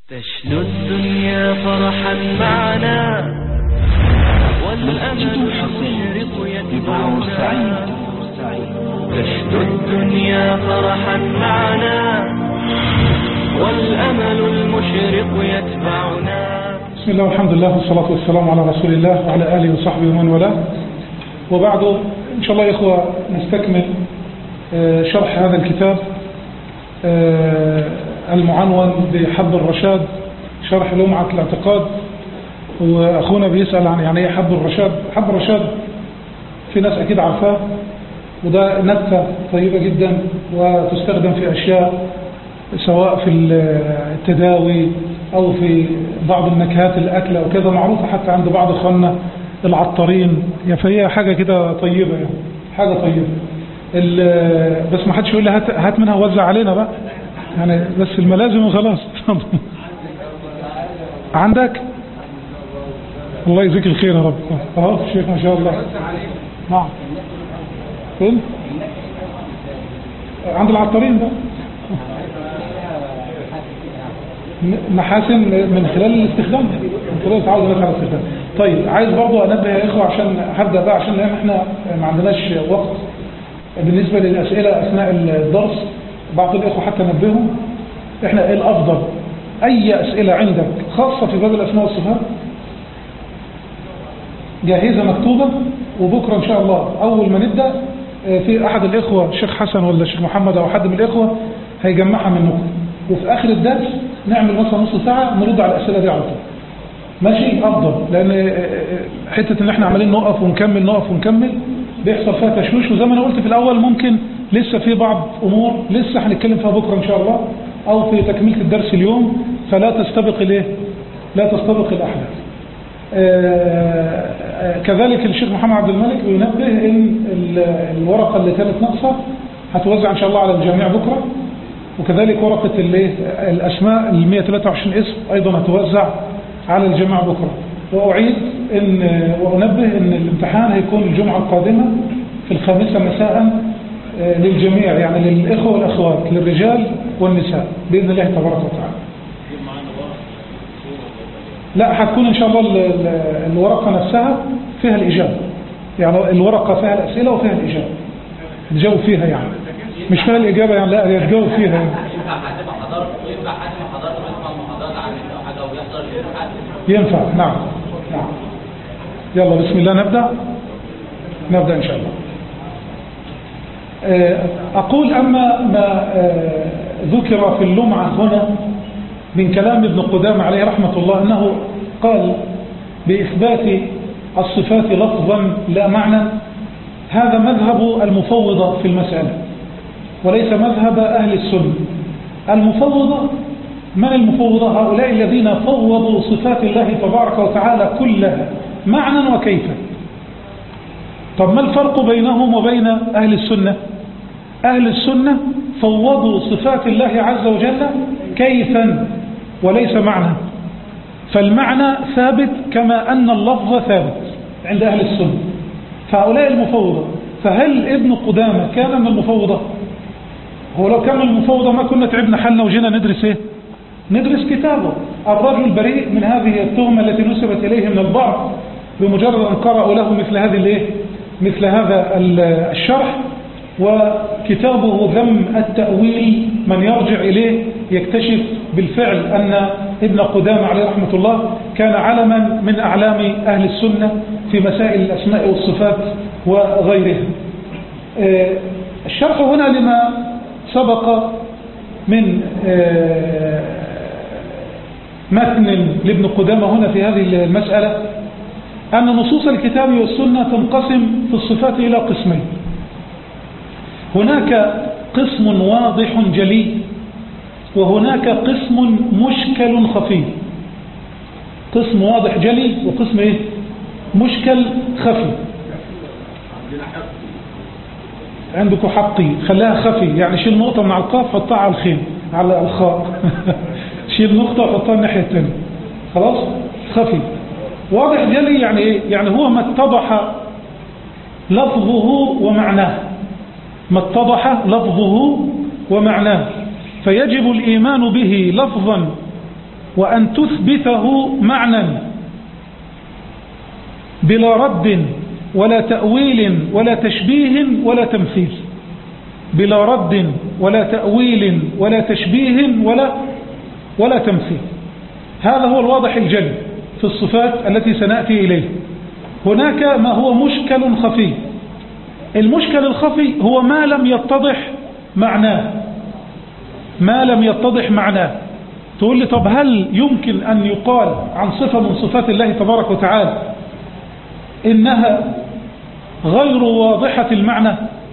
تشنو الدنيا فرحا معنا والأمل المشرق يتبعنا. تشنو الدنيا فرحا معنا والأمل المشرق يتبعنا. بسم الله والحمد لله والصلاة والسلام على رسول الله وعلى آله وصحبه ومن والاه. وبعد إن شاء الله يا إخوة نستكمل شرح هذا الكتاب المعنون بحب الرشاد، شرح لمعة الاعتقاد. وأخونا بيسأل عن يعني ايه حب الرشاد. حب الرشاد في ناس أكيد عارفاه، وده نبتة طيبة جدا وتستخدم في أشياء سواء في التداوي أو في بعض النكهات الأكل أو كذا، معروفة حتى عند بعض إخواننا العطارين. فهي حاجة كده طيبة، يعني حاجة طيبة. بس ما حدش يقول لي هات منها ووزع علينا بقى، يعني بس الملازم وخلاص. عندك؟ الله يجزيك الخير يا رب. الشيخ ما شاء الله. نعم. فين؟ عند العطارين ده. محاسن من خلال الاستخدام، من خلال التعود على الاستخدام. طيب عايز برضو انبه يا اخوه عشان هبدا بقى، عشان احنا ما عندناش وقت بالنسبه للاسئله اثناء الدرس. بعض الاخوه حتى نبهوا احنا ايه الافضل، اي اسئله عندك خاصه في باب الاسماء والصفات جاهزه مكتوبه، وبكره ان شاء الله اول ما نبدا في احد الاخوه الشيخ حسن ولا الشيخ محمد او حد من الاخوه هيجمعها منكم، وفي اخر الدرس نعمل مثلا نص ساعه نرد على الاسئله دي على طول. ماشي؟ افضل، لان حته ان احنا عمالين نقف ونكمل بيحصل فيها تشويش، وزي ما انا قلت في الاول ممكن لسه في بعض امور لسه هنتكلم فيها بكره ان شاء الله او في تكمله الدرس اليوم، فلا تستبق لا تستبق الاحداث. كذلك الشيخ محمد عبد الملك بينبه ان الورقه اللي كانت ناقصه هتوزع ان شاء الله على الجميع بكره، وكذلك ورقه الاسماء ال 123 اسم ايضا هتوزع على الجميع بكره. واعيد وانبه ان الامتحان هيكون الجمعه القادمه في 5 مساء للجميع، يعني للاخوه والاخوات، للرجال والنساء باذن الله تبارك وتعالى. لا، هتكون ان شاء الله الورقه نفسها فيها الاجابه، يعني الورقه فيها الاسئله وفيها الاجابه، تجاوب فيها، يعني مش فيها الاجابه يعني، لا تجاوب فيها يعني. ينفع. نعم. يلا بسم الله نبدأ إن شاء الله. أقول أما ما ذكر في اللمعة هنا من كلام ابن قدامة عليه رحمة الله، أنه قال بإثبات الصفات لفظا لا معنى، هذا مذهب المفوضة في المسألة وليس مذهب أهل السنة. المفوضة من المفوضة؟ هؤلاء الذين فوضوا صفات الله تبارك وتعالى كلها معنى وكيفا. طب ما الفرق بينهم وبين أهل السنة؟ أهل السنة فوضوا صفات الله عز وجل كيفا وليس معنى، فالمعنى ثابت كما أن اللفظ ثابت عند أهل السنة. فهؤلاء المفوضة، فهل ابن قدامة كان من المفوضة؟ هو لو كان من المفوضة ما كنا تعبنا حالنا وجينا ندرس ايه؟ ندرس كتابه. الرجل بريء من هذه التهمة التي نسبت إليه من البعض بمجرد أن قرأوا له مثل هذا الشرح. وكتابه ذم التأويل، من يرجع إليه يكتشف بالفعل أن ابن قدامة عليه رحمة الله كان علما من أعلام أهل السنة في مسائل الأسماء والصفات وغيرها. الشرح هنا لما سبق من متن لابن قدامة هنا في هذه المسألة، أن نصوص الكتاب والسنة تنقسم في الصفات إلى قسمين. هناك قسم واضح جلي، وهناك قسم مشكل خفي. قسم واضح جلي وقسم مشكل خفي. عندكم حقي، خلاها خفي، يعني شيل نقطة من على القاف حطها على الخين على الخاء. شيل نقطة وحطها الناحية الثانية، خلاص. خفي. واضح جلي يعني ايه؟ يعني هو ما اتضح لفظه ومعناه، ما اتضح لفظه ومعناه، فيجب الإيمان به لفظا وأن تثبته معنى بلا رد ولا تأويل ولا تشبيه ولا تمثيل، بلا رد ولا تأويل ولا تشبيه ولا تمثيل. هذا هو الواضح الجلي في الصفات التي سنأتي إليه. هناك ما هو مشكل خفي. المشكل الخفي هو ما لم يتضح معناه، ما لم يتضح معناه. تقول لي طب هل يمكن أن يقال عن صفة من صفات الله تبارك وتعالى إنها غير واضحة المعنى؟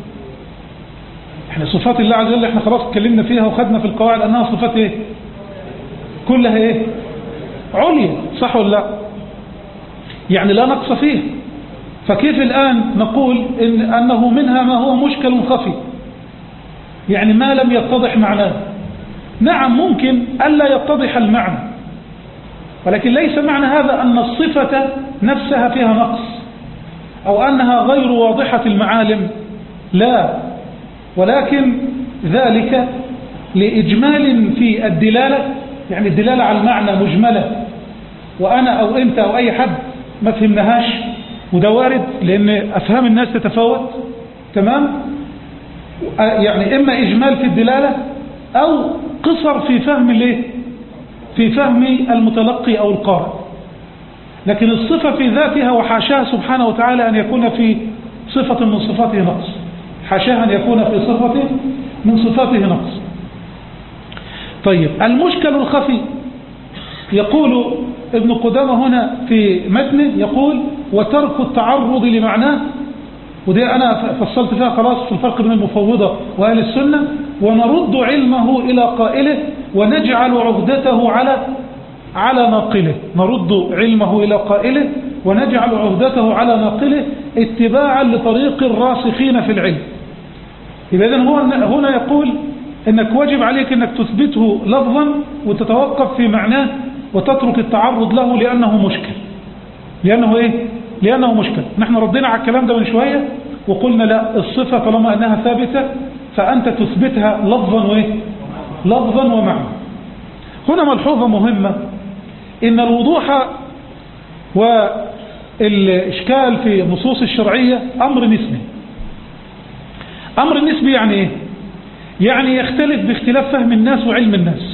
احنا صفات الله عز وجل احنا خلاص اتكلمنا فيها وخدنا في القواعد أنها صفات ايه؟ كلها ايه؟ عليا، صح ولا لا؟ يعني لا نقص فيه. فكيف الآن نقول أنه منها ما هو مشكل خفي، يعني ما لم يتضح معناه؟ نعم ممكن ألا يتضح المعنى، ولكن ليس معنى هذا أن الصفة نفسها فيها نقص أو أنها غير واضحة المعالم، لا، ولكن ذلك لإجمال في الدلالة، يعني الدلالة على المعنى مجملة وأنا أو أنت أو أي حد ما فهمناهاش، وده وارد لأن أفهام الناس تتفاوت، تمام؟ يعني إما إجمال في الدلالة أو قصر في فهم الايه؟ في فهم المتلقي أو القارئ. لكن الصفة في ذاتها وحاشاها سبحانه وتعالى أن يكون في صفة من صفاته نقص، حاشاها أن يكون في صفة من صفاته نقص. طيب المشكل الخفي يقول ابن قدامة هنا في متنه، يقول وترك التعرض لمعناه، ودي أنا فصلت فيها خلاص في الفرق بين المفوضة وأهل السنة، ونرد علمه إلى قائله ونجعل عهدته على ناقله، نرد علمه إلى قائله ونجعل عهدته على ناقله اتباعا لطريق الراسخين في العلم. إذن هو هنا يقول إنك واجب عليك إنك تثبته لفظا وتتوقف في معناه وتترك التعرض له لأنه مشكل. لأنه إيه؟ لأنه مشكل. نحن ردينا على الكلام ده من شوية وقلنا لا، الصفة طالما أنها ثابتة فأنت تثبتها لفظا وإيه؟ لفظا ومعنى. هنا ملحوظة مهمة، إن الوضوح والإشكال في النصوص الشرعية أمر نسبي. أمر نسبي يعني إيه؟ يعني يختلف باختلاف فهم الناس وعلم الناس.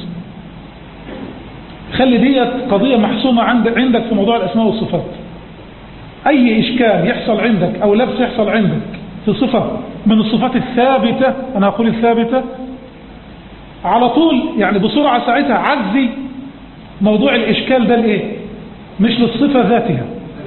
خلي دي قضية محسومة عندك في موضوع الأسماء والصفات. أي إشكال يحصل عندك أو لبس يحصل عندك في صفة من الصفات الثابتة، أنا أقول الثابتة، على طول يعني بسرعة ساعتها عزي موضوع الإشكال ده لإيه؟ مش للصفة ذاتها،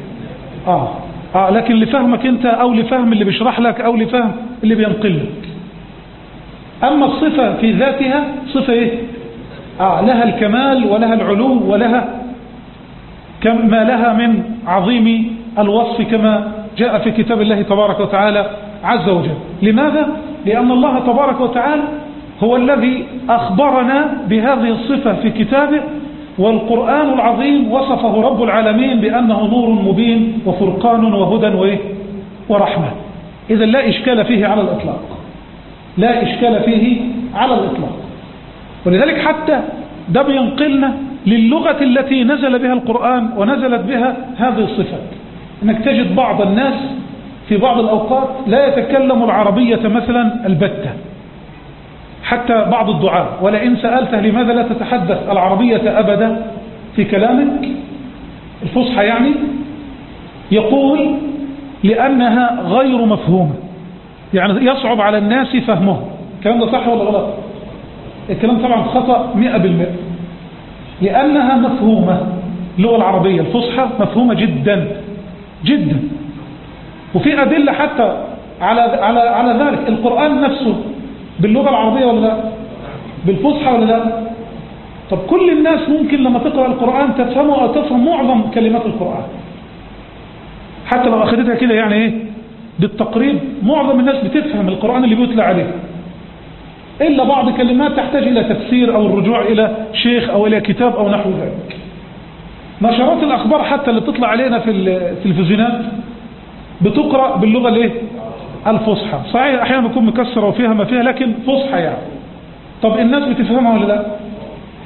لكن لفهمك أنت أو لفهم اللي بيشرح لك أو لفهم اللي بينقل لك. أما الصفة في ذاتها صفة إيه؟ لها الكمال ولها العلو ولها ما لها من عظيم الوصف كما جاء في كتاب الله تبارك وتعالى عز وجل. لماذا؟ لأن الله تبارك وتعالى هو الذي أخبرنا بهذه الصفة في كتابه، والقرآن العظيم وصفه رب العالمين بأنه نور مبين وفرقان وهدى ورحمة. إذا لا إشكال فيه على الإطلاق، لا إشكال فيه على الإطلاق. ولذلك حتى ده بينقلنا للغة التي نزل بها القرآن ونزلت بها هذه الصفات. إنك تجد بعض الناس في بعض الأوقات لا يتكلم العربية مثلا البتة، حتى بعض الدعاء، ولئن سألته لماذا لا تتحدث العربية أبدا في كلامك الفصحى، يعني يقول لأنها غير مفهومة، يعني يصعب على الناس فهمه. الكلام ده صح ولا غلط؟ الكلام طبعا خطأ 100%، لأنها مفهومة. اللغة العربية الفصحى مفهومة جدا جدا، وفي أدلة حتى على ذلك. القرآن نفسه باللغة العربية ولا لا؟ بالفصحى ولا لا؟ طب كل الناس ممكن لما تقرأ القرآن تفهمه أو تفهم معظم كلمات القرآن، حتى لو أخذتها كده يعني إيه بالتقريب، معظم الناس بتفهم القرآن اللي بيتلى عليه، إلا بعض كلمات تحتاج إلى تفسير أو الرجوع إلى شيخ أو إلى كتاب أو نحو ذلك. نشرات الأخبار حتى اللي بتطلع علينا في التلفزيونات بتقرأ باللغة الايه؟ الفصحى. صحيح أحيانا بيكون مكسرة وفيها ما فيها، لكن فصحى يعني. طب الناس بتفهمها ولا لا؟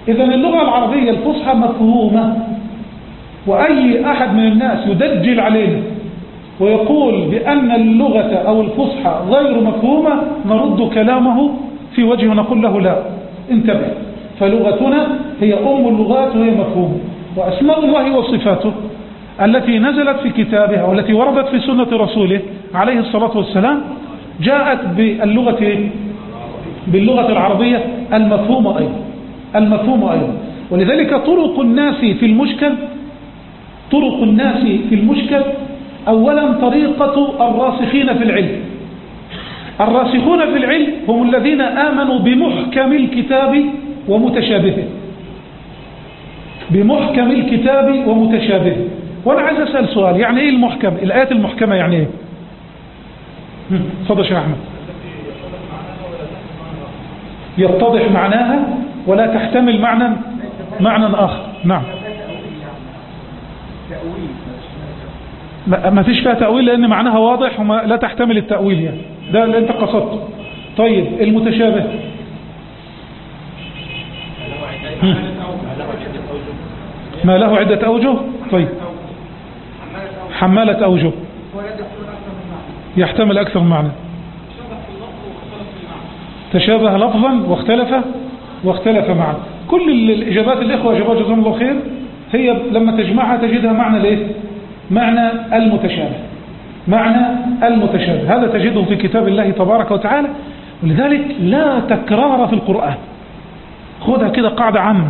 إذا اللغة العربية الفصحى مفهومة، وأي أحد من الناس يدجل علينا ويقول بأن اللغة أو الفصحى غير مفهومة نرد كلامه في وجهه ونقول له لا، انتبه، فلغتنا هي أم اللغات وهي مفهومة. وأسماء الله وصفاته التي نزلت في كتابها والتي وردت في سنة رسوله عليه الصلاة والسلام جاءت باللغة العربية المفهومة أيضا. ولذلك طرق الناس في المشكل أولا طريقة الراسخين في العلم. الراسخون في العلم هم الذين آمنوا بمحكم الكتاب ومتشابهه. وأنا عايز أسأل سؤال، يعني إيه المحكم؟ الآيات المحكمة يعني إيه؟ تفضل شيخ أحمد. يتضح معناها ولا تحتمل معنى آخر. نعم، ما فيش فيها تأويل لأن معناها واضح وما لا تحتمل التأويل، يعني ده اللي أنت قصدته. طيب المتشابه ما له عدة أوجه. طيب حمالة أوجه يحتمل أكثر من معنى. تشابه لفظا واختلف معنى. كل الإجابات الإخوة إجابات جزاهم الله خير هي لما تجمعها تجدها معنى المتشابه. هذا تجده في كتاب الله تبارك وتعالى. ولذلك لا تكرار في القرآن، خذها كده قاعدة عامة.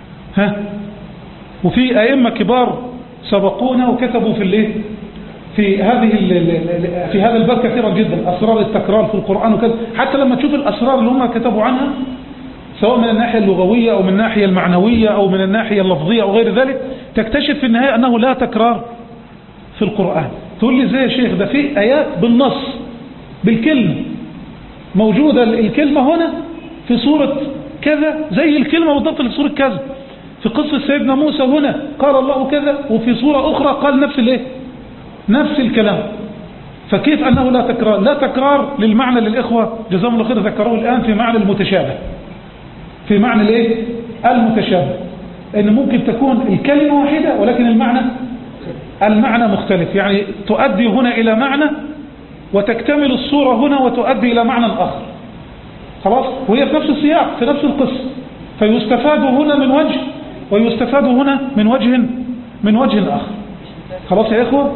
وفي أئمة كبار سبقونا وكتبوا في هذا الباب كثيرا جدا أسرار التكرار في القرآن وكذا. حتى لما تشوف الأسرار اللي هم كتبوا عنها سواء من الناحية اللغوية أو من الناحية المعنوية أو من الناحية اللفظية أو غير ذلك، تكتشف في النهاية أنه لا تكرار في القرآن. تقول لي زي يا شيخ ده في آيات بالنص بالكلمة موجودة، الكلمة هنا في سورة كذا زي الكلمة بالضبط في سورة كذا، في قصة سيدنا موسى هنا قال الله كذا وفي سورة أخرى قال نفس الكلام. فكيف أنه لا تكرار للمعنى للإخوة جزاهم الله خير ذكروه الآن في معنى المتشابه. في معنى المتشابه إن ممكن تكون الكلمة واحدة ولكن المعنى مختلف، يعني تؤدي هنا إلى معنى وتكتمل الصورة هنا وتؤدي إلى معنى آخر. خلاص، وهي في نفس السياق في نفس القصة، فيستفاد هنا من وجه ويستفاد هنا من وجه آخر. خلاص يا إخوة.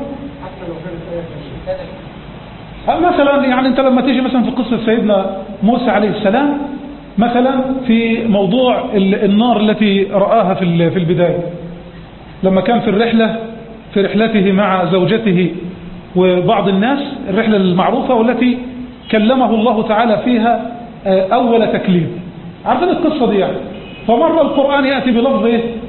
مثلا يعني أنت لما تيجي مثلا في قصة سيدنا موسى عليه السلام مثلا في موضوع النار التي رآها في البداية لما كان في رحلته مع زوجته وبعض الناس، الرحلة المعروفة والتي كلمه الله تعالى فيها أول تكليم. عارفين القصة دي يعني. فمرة القرآن يأتي بلفظ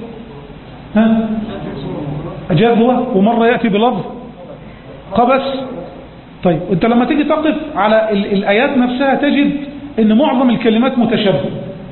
جذوة ومرة يأتي بلفظ قبس. طيب انت لما تيجي تقف على الآيات نفسها تجد ان معظم الكلمات متشابهة،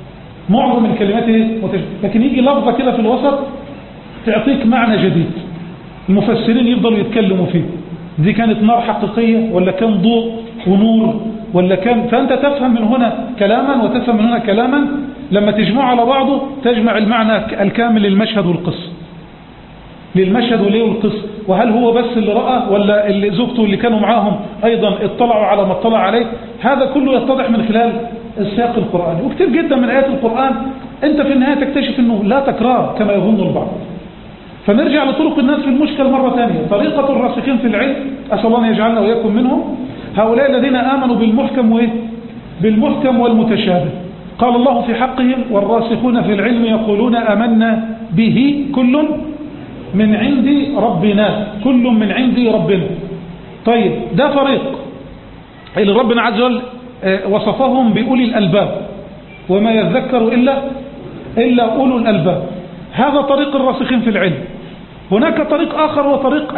لكن يجي لفظة كده في الوسط تعطيك معنى جديد المفسرين يفضلوا يتكلموا فيه. دي كانت نار حقيقية ولا كان ضوء ونور ولا كان، فأنت تفهم من هنا كلاما وتفهم من هنا كلاما، لما تجمع على بعضه تجمع المعنى الكامل للمشهد والقصة. والقصة، وهل هو بس اللي رأى ولا اللي زوجته اللي كانوا معاهم أيضا اطلعوا على ما اطلع عليه. هذا كله يتضح من خلال السياق القرآني. وكثير جدا من آيات القرآن أنت في النهاية تكتشف أنه لا تكرار كما يظن البعض. فنرجع لطرق الناس في المشكل مرة ثانية. طريقة الراسخين في العلم، أسأل الله أن يجعلنا وإياكم منهم، هؤلاء الذين آمنوا بالمحكم والمتشابه. قال الله في حقهم والراسخون في العلم يقولون آمنا به كل من عند ربنا. طيب ده فريق اللي ربنا عز وجل وصفهم بأولي الألباب، وما يذكر إلا أولو الألباب. هذا طريق الراسخين في العلم. هناك طريق آخر هو طريق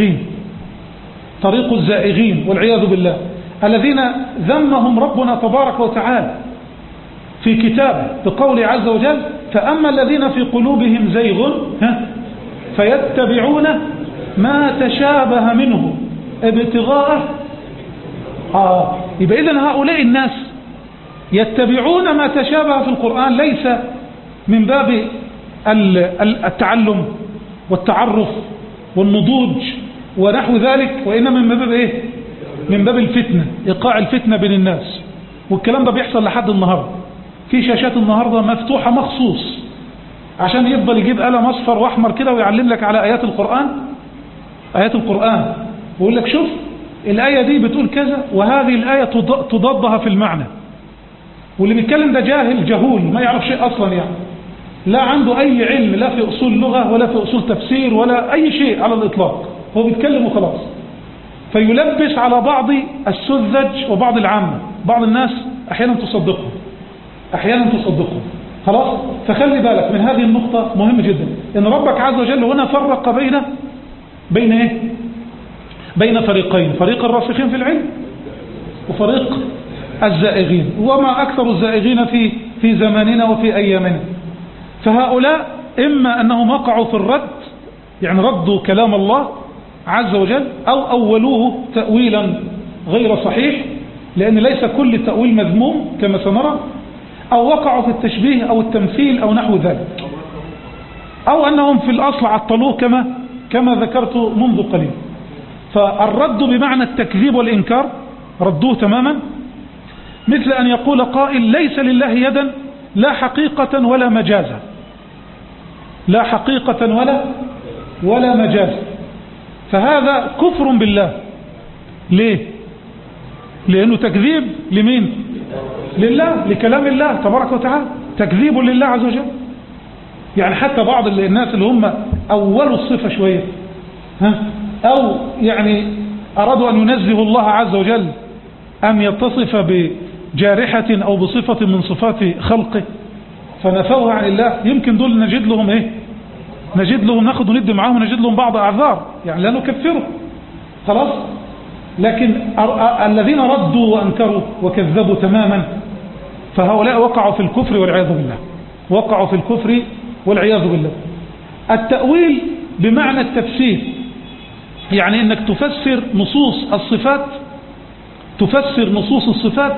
الزائغين والعياذ بالله، الذين ذمهم ربنا تبارك وتعالى في كتابه بقوله عز وجل فأما الذين في قلوبهم زيغ فيتبعون ما تشابه منه ابتغاء يبقى إذن هؤلاء الناس يتبعون ما تشابه في القرآن، من باب التعلم والتعرف والنضوج ونحو ذلك، وإنما من باب إيه؟ من باب الفتنة، إيقاع الفتنة بين الناس. والكلام ده بيحصل لحد النهاردة. في شاشات النهاردة مفتوحة مخصوص عشان يفضل يجيب قلم أصفر وأحمر كده ويعلم لك على آيات القرآن ويقول لك شوف الآية دي بتقول كذا وهذه الآية تضادها في المعنى. واللي بيتكلم ده جاهل جهول ما يعرف شيء أصلا، يعني لا عنده أي علم لا في أصول لغة ولا في أصول تفسير ولا أي شيء على الإطلاق، هو بيتكلم وخلاص. فيلبس على بعض السذج وبعض العامة. بعض الناس أحيانا تصدقهم خلاص. فخلي بالك من هذه النقطة مهمة جدا، إن ربك عز وجل هنا فرق بين إيه؟ بين فريقين، فريق الراسخين في العلم وفريق الزائغين. وما أكثر الزائغين في زماننا وفي أيامنا. فهؤلاء إما أنهم وقعوا في الرد، يعني ردوا كلام الله عز وجل، أو أولوه تأويلا غير صحيح، لأن ليس كل تأويل مذموم كما سنرى، أو وقعوا في التشبيه أو التمثيل أو نحو ذلك، أو أنهم في الأصل عطلوه كما ذكرت منذ قليل. فالرد بمعنى التكذيب والإنكار، ردوه تماما، مثل أن يقول قائل ليس لله يدا لا حقيقة ولا مجازا، لا حقيقة ولا مجازا. فهذا كفر بالله. ليه؟ لأنه تكذيب لمين؟ لله، لكلام الله تبارك وتعالى، تكذيب لله عز وجل. يعني حتى بعض الناس اللي هم أولوا الصفة شوية، أو يعني أرادوا أن ينزهوا الله عز وجل أن يتصف بجارحة أو بصفة من صفات خلقه فنفوها عن الله، يمكن دول نجد لهم إيه؟ نجد لهم ناخد وندي معاهم ونجد لهم بعض أعذار، يعني لا نكفروا خلاص. لكن الذين ردوا وأنكروا وكذبوا تماما فهؤلاء وقعوا في الكفر والعياذ بالله، وقعوا في الكفر والعياذ بالله. التأويل بمعنى التفسير، يعني انك تفسر نصوص الصفات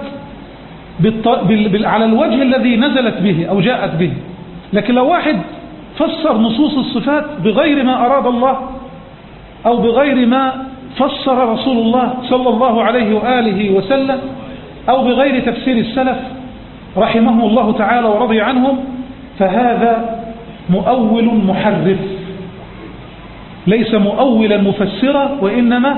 على الوجه الذي نزلت به أو جاءت به. لكن لو واحد فسر نصوص الصفات بغير ما أراد الله أو بغير ما فسر رسول الله صلى الله عليه وآله وسلم أو بغير تفسير السلف رحمهم الله تعالى ورضي عنهم، فهذا مؤول محرف، ليس مؤولا مفسرا وإنما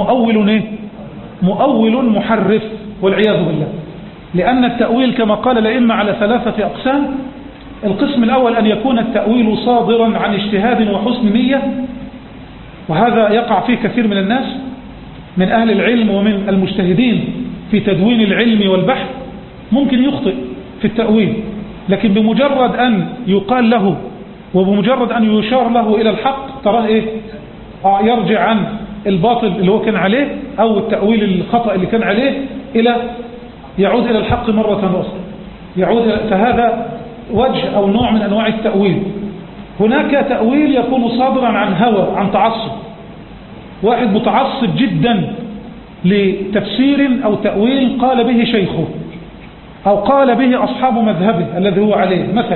مؤول محرف والعياذ بالله. لأن التأويل كما قال الأئمة على 3 أقسام. القسم الأول أن يكون التأويل صادرا عن اجتهاد وحسن نية، وهذا يقع فيه كثير من الناس من أهل العلم ومن المجتهدين في تدوين العلم والبحث، ممكن يخطئ في التأويل، لكن بمجرد أن يقال له وبمجرد أن يشار له إلى الحق تراه إيه؟ يرجع عن الباطل اللي هو كان عليه أو التأويل الخطأ اللي كان عليه يعود إلى الحق مرة أخرى، فهذا وجه أو نوع من أنواع التأويل. هناك تأويل يكون صادرا عن هوى، عن تعصب، واحد متعصب جدا لتفسير أو تأويل قال به شيخه أو قال به أصحاب مذهبه الذي هو عليه مثلا،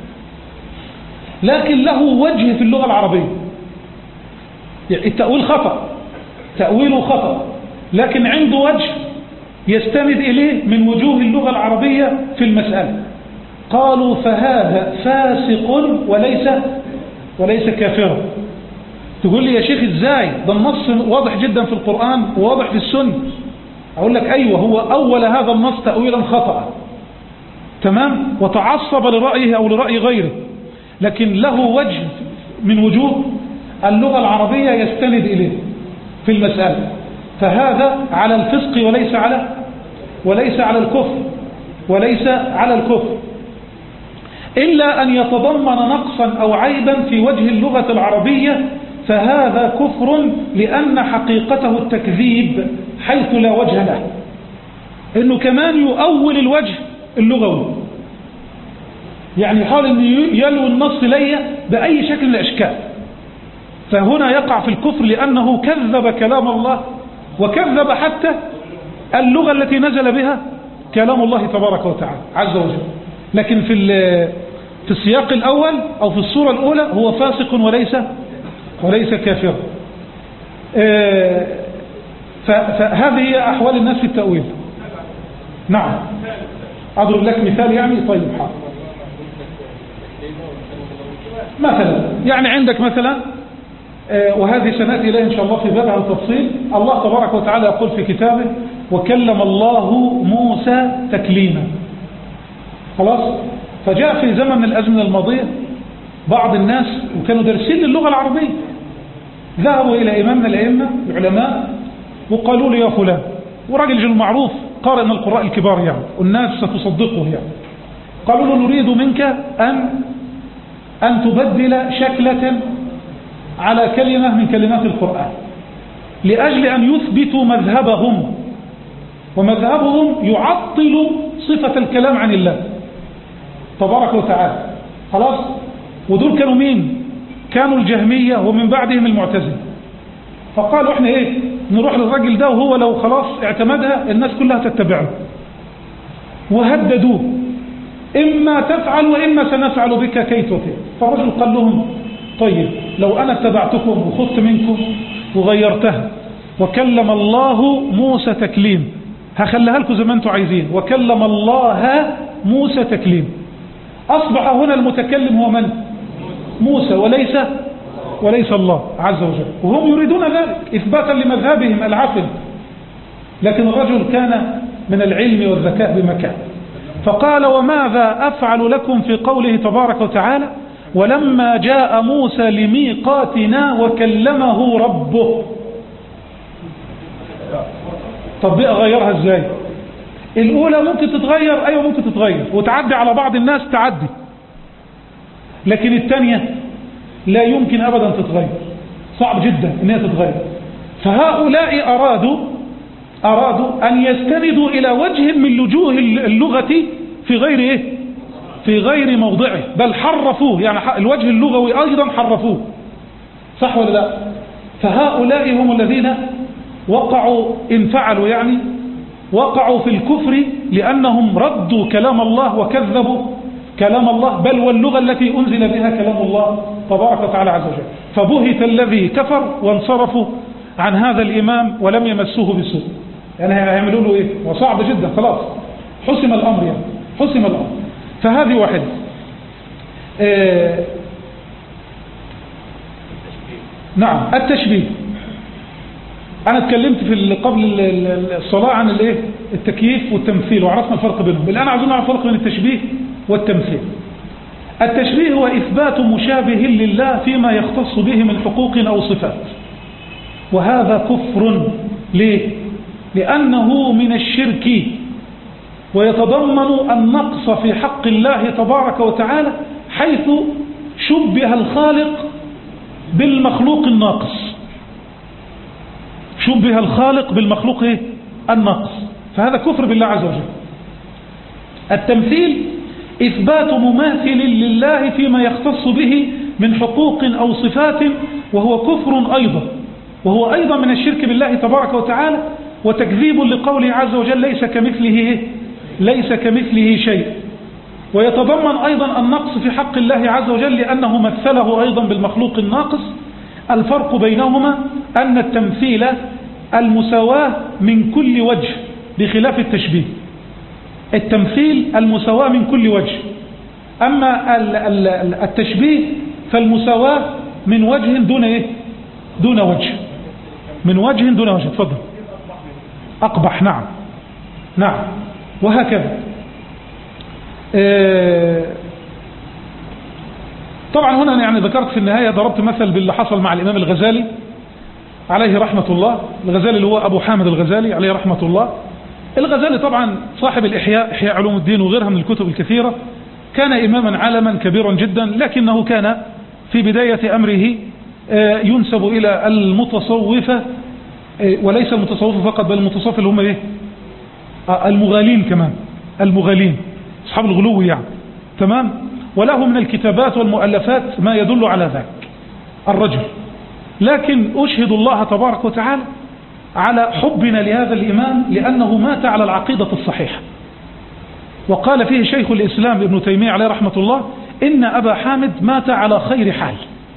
لكن له وجه في اللغة العربية. يعني التأويل خطأ، تأويله خطأ، لكن عنده وجه يستند إليه من وجوه اللغة العربية في المسألة. قالوا فهذا فاسق وليس كافرا. تقول لي يا شيخ ازاي؟ ده النص واضح جدا في القرآن وواضح في السنة. أقول لك أيوة، هو أول هذا النص تأويلا خطأ تمام، وتعصب لرأيه أو لرأي غيره، لكن له وجه من وجوه اللغة العربية يستند إليه في المسألة، فهذا على الفسق وليس على الكفر، إلا أن يتضمن نقصا أو عيبا في وجه اللغة العربية، فهذا كفر لأن حقيقته التكذيب حيث لا وجه له، إنه كمان يؤول الوجه اللغوي، يعني يحاول أن يلوي النص لي بأي شكل من الأشكال، فهنا يقع في الكفر لأنه كذب كلام الله وكذب حتى اللغة التي نزل بها كلام الله تبارك وتعالى عز وجل. لكن في السياق الأول أو في الصورة الأولى هو فاسق وليس كافر. فهذه هي أحوال الناس في التأويل. نعم، أضرب لك مثال يعني. طيب حاضر. مثلا يعني عندك مثلا، وهذه سنأتي إليه إن شاء الله في بابها التفصيل. الله تبارك وتعالى يقول في كتابه: وكلم الله موسى تكليما. خلاص. فجاء في زمن من الأزمنة الماضية بعض الناس وكانوا دارسين اللغة العربية، ذهبوا إلى إمام من الأئمة العلماء وقالوا له: يا فلان، وراجل جل معروف قارئ من القراء الكبار يعني، والناس ستصدقه يعني، قالوا له: نريد منك أن تبدل شكلة على كلمة من كلمات القرآن لأجل أن يثبتوا مذهبهم، ومذهبهم يعطل صفة الكلام عن الله تبارك وتعالى. خلاص. ودول كانوا مين؟ كانوا الجهمية ومن بعدهم المعتزلة. فقالوا: احنا نروح للراجل ده، وهو لو خلاص اعتمدها الناس كلها تتبعه. وهددوه: إما تفعل وإما سنفعل بك كي تطيع. فالرجل قال لهم: طيب لو أنا اتبعتكم وخذت منكم وغيرتها وكلم الله موسى تكليم، هخليها لكم زي ما انتم عايزين، وكلم الله موسى تكليم. أصبح هنا المتكلم هو من؟ موسى، وليس الله عز وجل. وهم يريدون ذلك إثباتا لمذهبهم العفن. لكن الرجل كان من العلم والذكاء بمكان، فقال: وماذا أفعل لكم في قوله تبارك وتعالى: ولما جاء موسى لميقاتنا وكلمه ربه. طب بقى غيرها ازاي؟ الأولى ممكن تتغير، أيوة ممكن تتغير وتعدي على بعض الناس تعدي، لكن الثانية لا يمكن أبدا تتغير، صعب جدا أنها تتغير. فهؤلاء أرادوا أن يستندوا إلى وجه من وجوه اللغة في غير موضعه، بل حرفوه، يعني الوجه اللغوي أيضا حرفوه. صح ولا لا؟ فهؤلاء هم الذين وقعوا، إن فعلوا يعني وقعوا في الكفر، لأنهم ردوا كلام الله وكذبوا كلام الله، بل واللغة التي أنزل بها كلام الله تبارك وتعالى عز وجل. فبهت الذي كفر وانصرفوا عن هذا الإمام ولم يمسوه بسوء. يعني هيعملوا له إيه؟ وصعب جدا، خلاص حسم الأمر يعني، حسم الأمر. فهذه واحدة. نعم، التشبيه. أنا اتكلمت في قبل الصلاة عن التكييف والتمثيل، وعرفنا الفرق بينهم. الآن عايزين نعرف الفرق بين التشبيه والتمثيل. التشبيه هو إثبات مشابه لله فيما يختص به من حقوق أو صفات، وهذا كفر. ليه؟ لأنه من الشرك، ويتضمن النقص في حق الله تبارك وتعالى، حيث شبه الخالق بالمخلوق الناقص. شبه الخالق بالمخلوق الناقص، فهذا كفر بالله عز وجل. التمثيل إثبات مماثل لله فيما يختص به من حقوق أو صفات، وهو كفر أيضا، وهو أيضا من الشرك بالله تبارك وتعالى، وتكذيب لقوله عز وجل: ليس كمثله شيء. ويتضمن أيضا النقص في حق الله عز وجل، لأنه مثله أيضا بالمخلوق الناقص. الفرق بينهما أن التمثيل المساواة من كل وجه، بخلاف التشبيه. التمثيل المساواة من كل وجه، أما التشبيه فالمساواة من وجه دون وجه، من وجه دون وجه. تفضل. أقبح. نعم وهكذا. طبعا هنا يعني ذكرت في النهاية، ضربت مثل باللي حصل مع الإمام الغزالي عليه رحمة الله. الغزالي اللي هو أبو حامد الغزالي عليه رحمة الله. الغزالي طبعا صاحب إحياء علوم الدين وغيرها من الكتب الكثيرة، كان إماما علما كبيرا جدا، لكنه كان في بداية أمره ينسب إلى المتصوفة، وليس المتصوفة فقط، بل المتصوفة اللي هم المغالين كمان، المغالين أصحاب الغلو يعني. تمام. وله من الكتابات والمؤلفات ما يدل على ذلك الرجل. لكن أشهد الله تبارك وتعالى على حبنا لهذا الإمام، لأنه مات على العقيدة الصحيحة. وقال فيه شيخ الإسلام ابن تيمية عليه رحمة الله: إن أبا حامد مات على خير حال،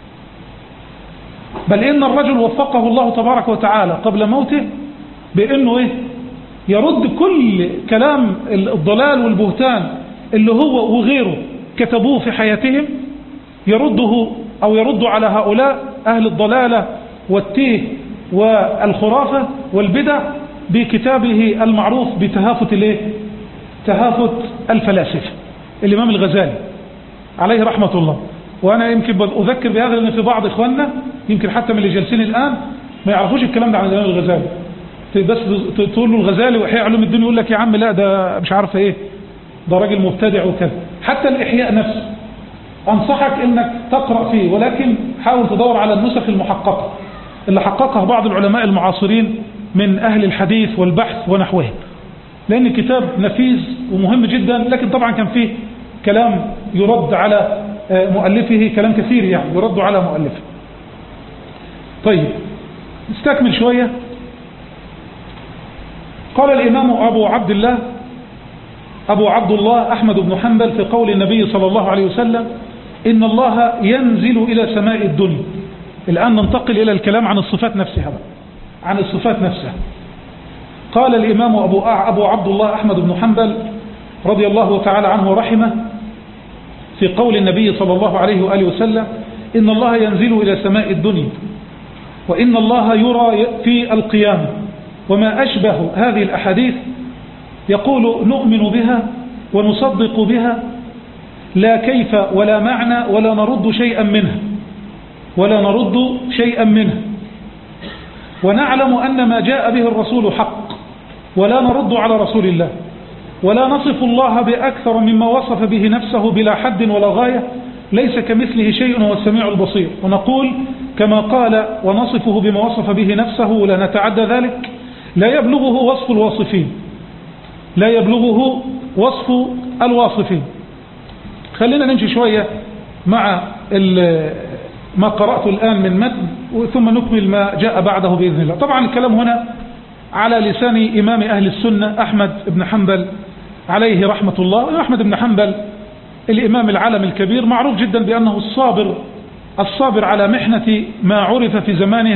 بل إن الرجل وفقه الله تبارك وتعالى قبل موته بأنه يرد كل كلام الضلال والبهتان اللي هو وغيره كتبوه في حياتهم، يرده أو يرد على هؤلاء أهل الضلالة والتيه والخرافة والبدع بكتابه المعروف بتهافت تهافت الفلاسفة، الإمام الغزالي عليه رحمة الله. وأنا يمكن أذكر بهذا لأن في بعض إخواننا يمكن حتى من اللي جالسين الآن ما يعرفوش الكلام ده عن الإمام الغزالي، بس تقول له الغزالي وإحياء علوم الدين يقول لك يا عم لا ده مش عارف ده راجل مبتدع وكذا. حتى الإحياء نفسه أنصحك إنك تقرأ فيه، ولكن حاول تدور على النسخ المحققة اللي حققها بعض العلماء المعاصرين من أهل الحديث والبحث ونحوه، لأن كتاب نفيس ومهم جدا، لكن طبعا كان فيه كلام يرد على مؤلفه، كلام كثير يعني يرد على مؤلفه. طيب نستكمل شوية. قال الإمام أبو عبد الله أحمد بن حنبل في قول النبي صلى الله عليه وسلم إن الله ينزل إلى سماء الدنيا. الآن ننتقل إلى الكلام عن الصفات نفسها عن الصفات نفسها. قال الإمام أبو عبد الله أحمد بن حنبل رضي الله تعالى عنه ورحمه في قول النبي صلى الله عليه وآله وسلم إن الله ينزل إلى سماء الدنيا وإن الله يرى في القيامة وما أشبه هذه الأحاديث، يقول نؤمن بها ونصدق بها لا كيف ولا معنى ولا نرد شيئا منها ونعلم أن ما جاء به الرسول حق ولا نرد على رسول الله ولا نصف الله بأكثر مما وصف به نفسه بلا حد ولا غاية، ليس كمثله شيء هو السميع البصير، ونقول كما قال ونصفه بما وصف به نفسه ولا نتعدى ذلك، لا يبلغه وصف الواصفين. خلينا نمشي شوية مع ما قرأته الآن من متن ثم نكمل ما جاء بعده بإذن الله. طبعا الكلام هنا على لسان إمام أهل السنة أحمد بن حنبل عليه رحمة الله. أحمد بن حنبل الإمام العالم الكبير، معروف جدا بأنه الصابر على محنة ما عرف في زمانه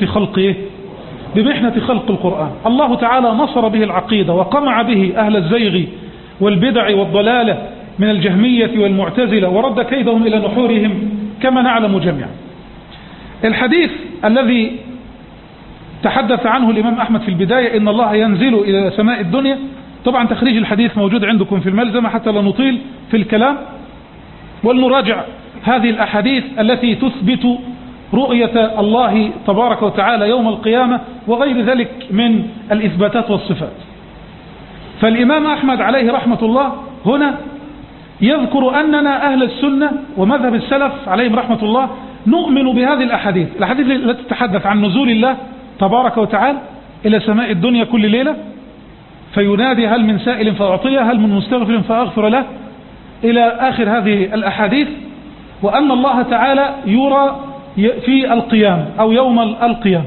بمحنة خلق القرآن. الله تعالى نصر به العقيدة وقمع به أهل الزيغ والبدع والضلالة من الجهمية والمعتزلة ورد كيدهم إلى نحورهم كما نعلم جميعا. الحديث الذي تحدث عنه الإمام أحمد في البداية إن الله ينزل إلى سماء الدنيا، طبعا تخريج الحديث موجود عندكم في الملزمة حتى لا نطيل في الكلام، ولنراجع هذه الأحاديث التي تثبت رؤية الله تبارك وتعالى يوم القيامة وغير ذلك من الإثباتات والصفات. فالإمام أحمد عليه رحمة الله هنا يذكر أننا أهل السنة ومذهب السلف عليهم رحمة الله نؤمن بهذه الأحاديث التي تتحدث عن نزول الله تبارك وتعالى إلى سماء الدنيا كل ليلة فينادي هل من سائل فأعطيه هل من مستغفر فأغفر له إلى آخر هذه الأحاديث، وأن الله تعالى يرى في القيام أو يوم القيام.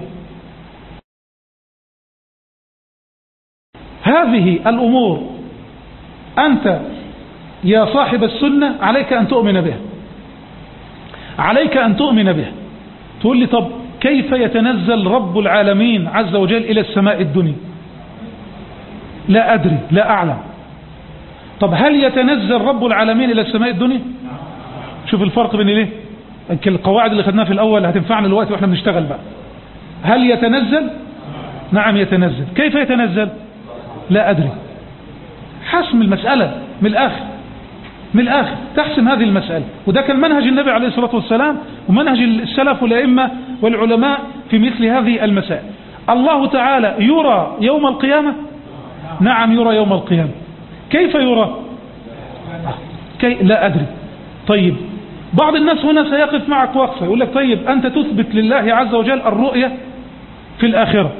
هذه الأمور أنت يا صاحب السنة عليك أن تؤمن بها. تقول لي طب كيف يتنزل رب العالمين عز وجل إلى السماء الدنيا؟ لا أدري، لا أعلم. طب هل يتنزل رب العالمين إلى السماء الدنيا؟ شوف الفرق بين ليه القواعد اللي خدناها في الأول هتنفعنا الوقت وإحنا بنشتغل بقى. هل يتنزل؟ نعم يتنزل. كيف يتنزل؟ لا أدري. حسم المسألة من الآخر تحسم هذه المسألة، وده كان منهج النبي عليه الصلاة والسلام ومنهج السلف والأئمة والعلماء في مثل هذه المسائل. الله تعالى يرى يوم القيامة؟ نعم يرى يوم القيامة. كيف يرى؟ لا أدري. طيب بعض الناس هنا سيقف معك وقفة يقول لك طيب أنت تثبت لله عز وجل الرؤية في الآخرة،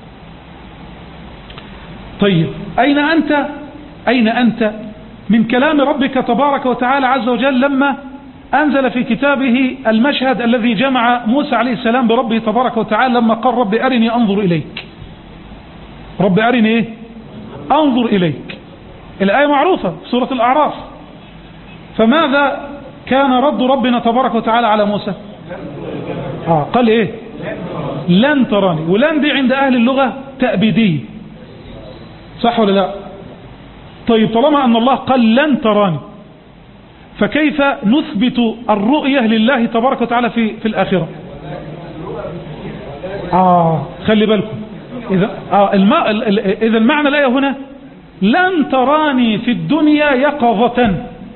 طيب أين أنت من كلام ربك تبارك وتعالى عز وجل لما أنزل في كتابه المشهد الذي جمع موسى عليه السلام بربه تبارك وتعالى لما قال رب أرني أنظر إليك. رب أرني أنظر إليك. الآية معروفة في سورة الأعراف. فماذا كان رد ربنا تبارك وتعالى على موسى؟ قال ايه؟ لن تراني. ولن دي عند اهل اللغة تأبيدية، صح ولا لا؟ طيب طالما ان الله قال لن تراني، فكيف نثبت الرؤية لله تبارك وتعالى في الآخرة؟ خلي بالكم، إذا المعنى الآية هنا لن تراني في الدنيا يقظة،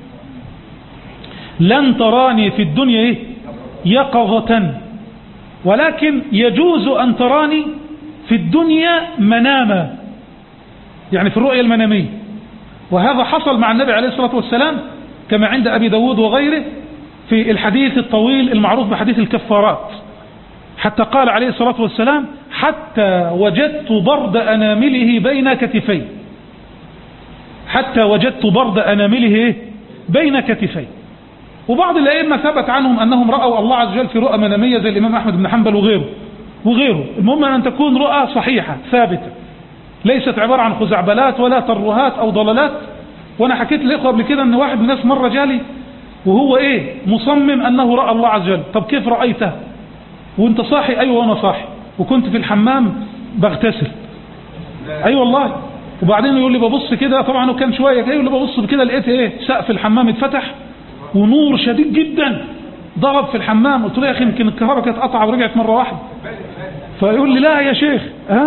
لن تراني في الدنيا يقظة، ولكن يجوز أن تراني في الدنيا مناما، يعني في الرؤية المنامية. وهذا حصل مع النبي عليه الصلاة والسلام كما عند أبي داود وغيره في الحديث الطويل المعروف بحديث الكفارات، حتى قال عليه الصلاة والسلام: حتى وجدت برد أنامله بين كتفي، حتى وجدت برد أنامله بين كتفي. وبعض الأئمة ثبت عنهم أنهم رأوا الله عز وجل في رؤى منامية زي الإمام أحمد بن حنبل وغيره. المهم أن تكون رؤى صحيحة ثابتة، ليست عبارة عن خزعبلات ولا ترهات أو ضلالات. وأنا حكيت للإخوة قبل كده أن واحد من الناس مرة جالي وهو مصمم أنه رأى الله عز وجل. طب كيف رأيته وانت صاحي؟ أيوة وأنا صاحي وكنت في الحمام بغتسل. أيوة والله. وبعدين يقول لي ببص كده، طبعا وكان شوية يقول لي ببص كده لقيت سقف الحمام اتفتح ونور شديد جدا ضرب في الحمام. قلت له يا أخي يمكن الكهرباء كانت قطعة ورجعت مرة واحدة. فيقول لي لا يا شيخ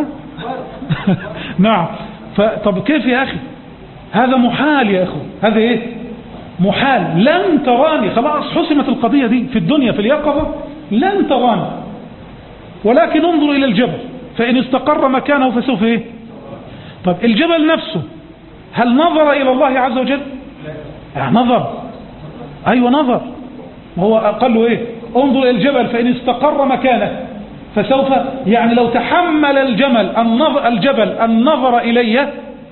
نعم. طب كيف يا أخي؟ هذا محال يا أخو، هذا محال. لن تراني، خلاص حسمت القضية دي في الدنيا في اليقظة، لن تراني، ولكن انظر إلى الجبل فإن استقر مكانه فسوف طب الجبل نفسه هل نظر إلى الله عز وجل؟ نظر. أيوة نظر. هو قال له انظر إلى الجبل فإن استقر مكانه فسوف، يعني لو تحمل الجبل النظر إلي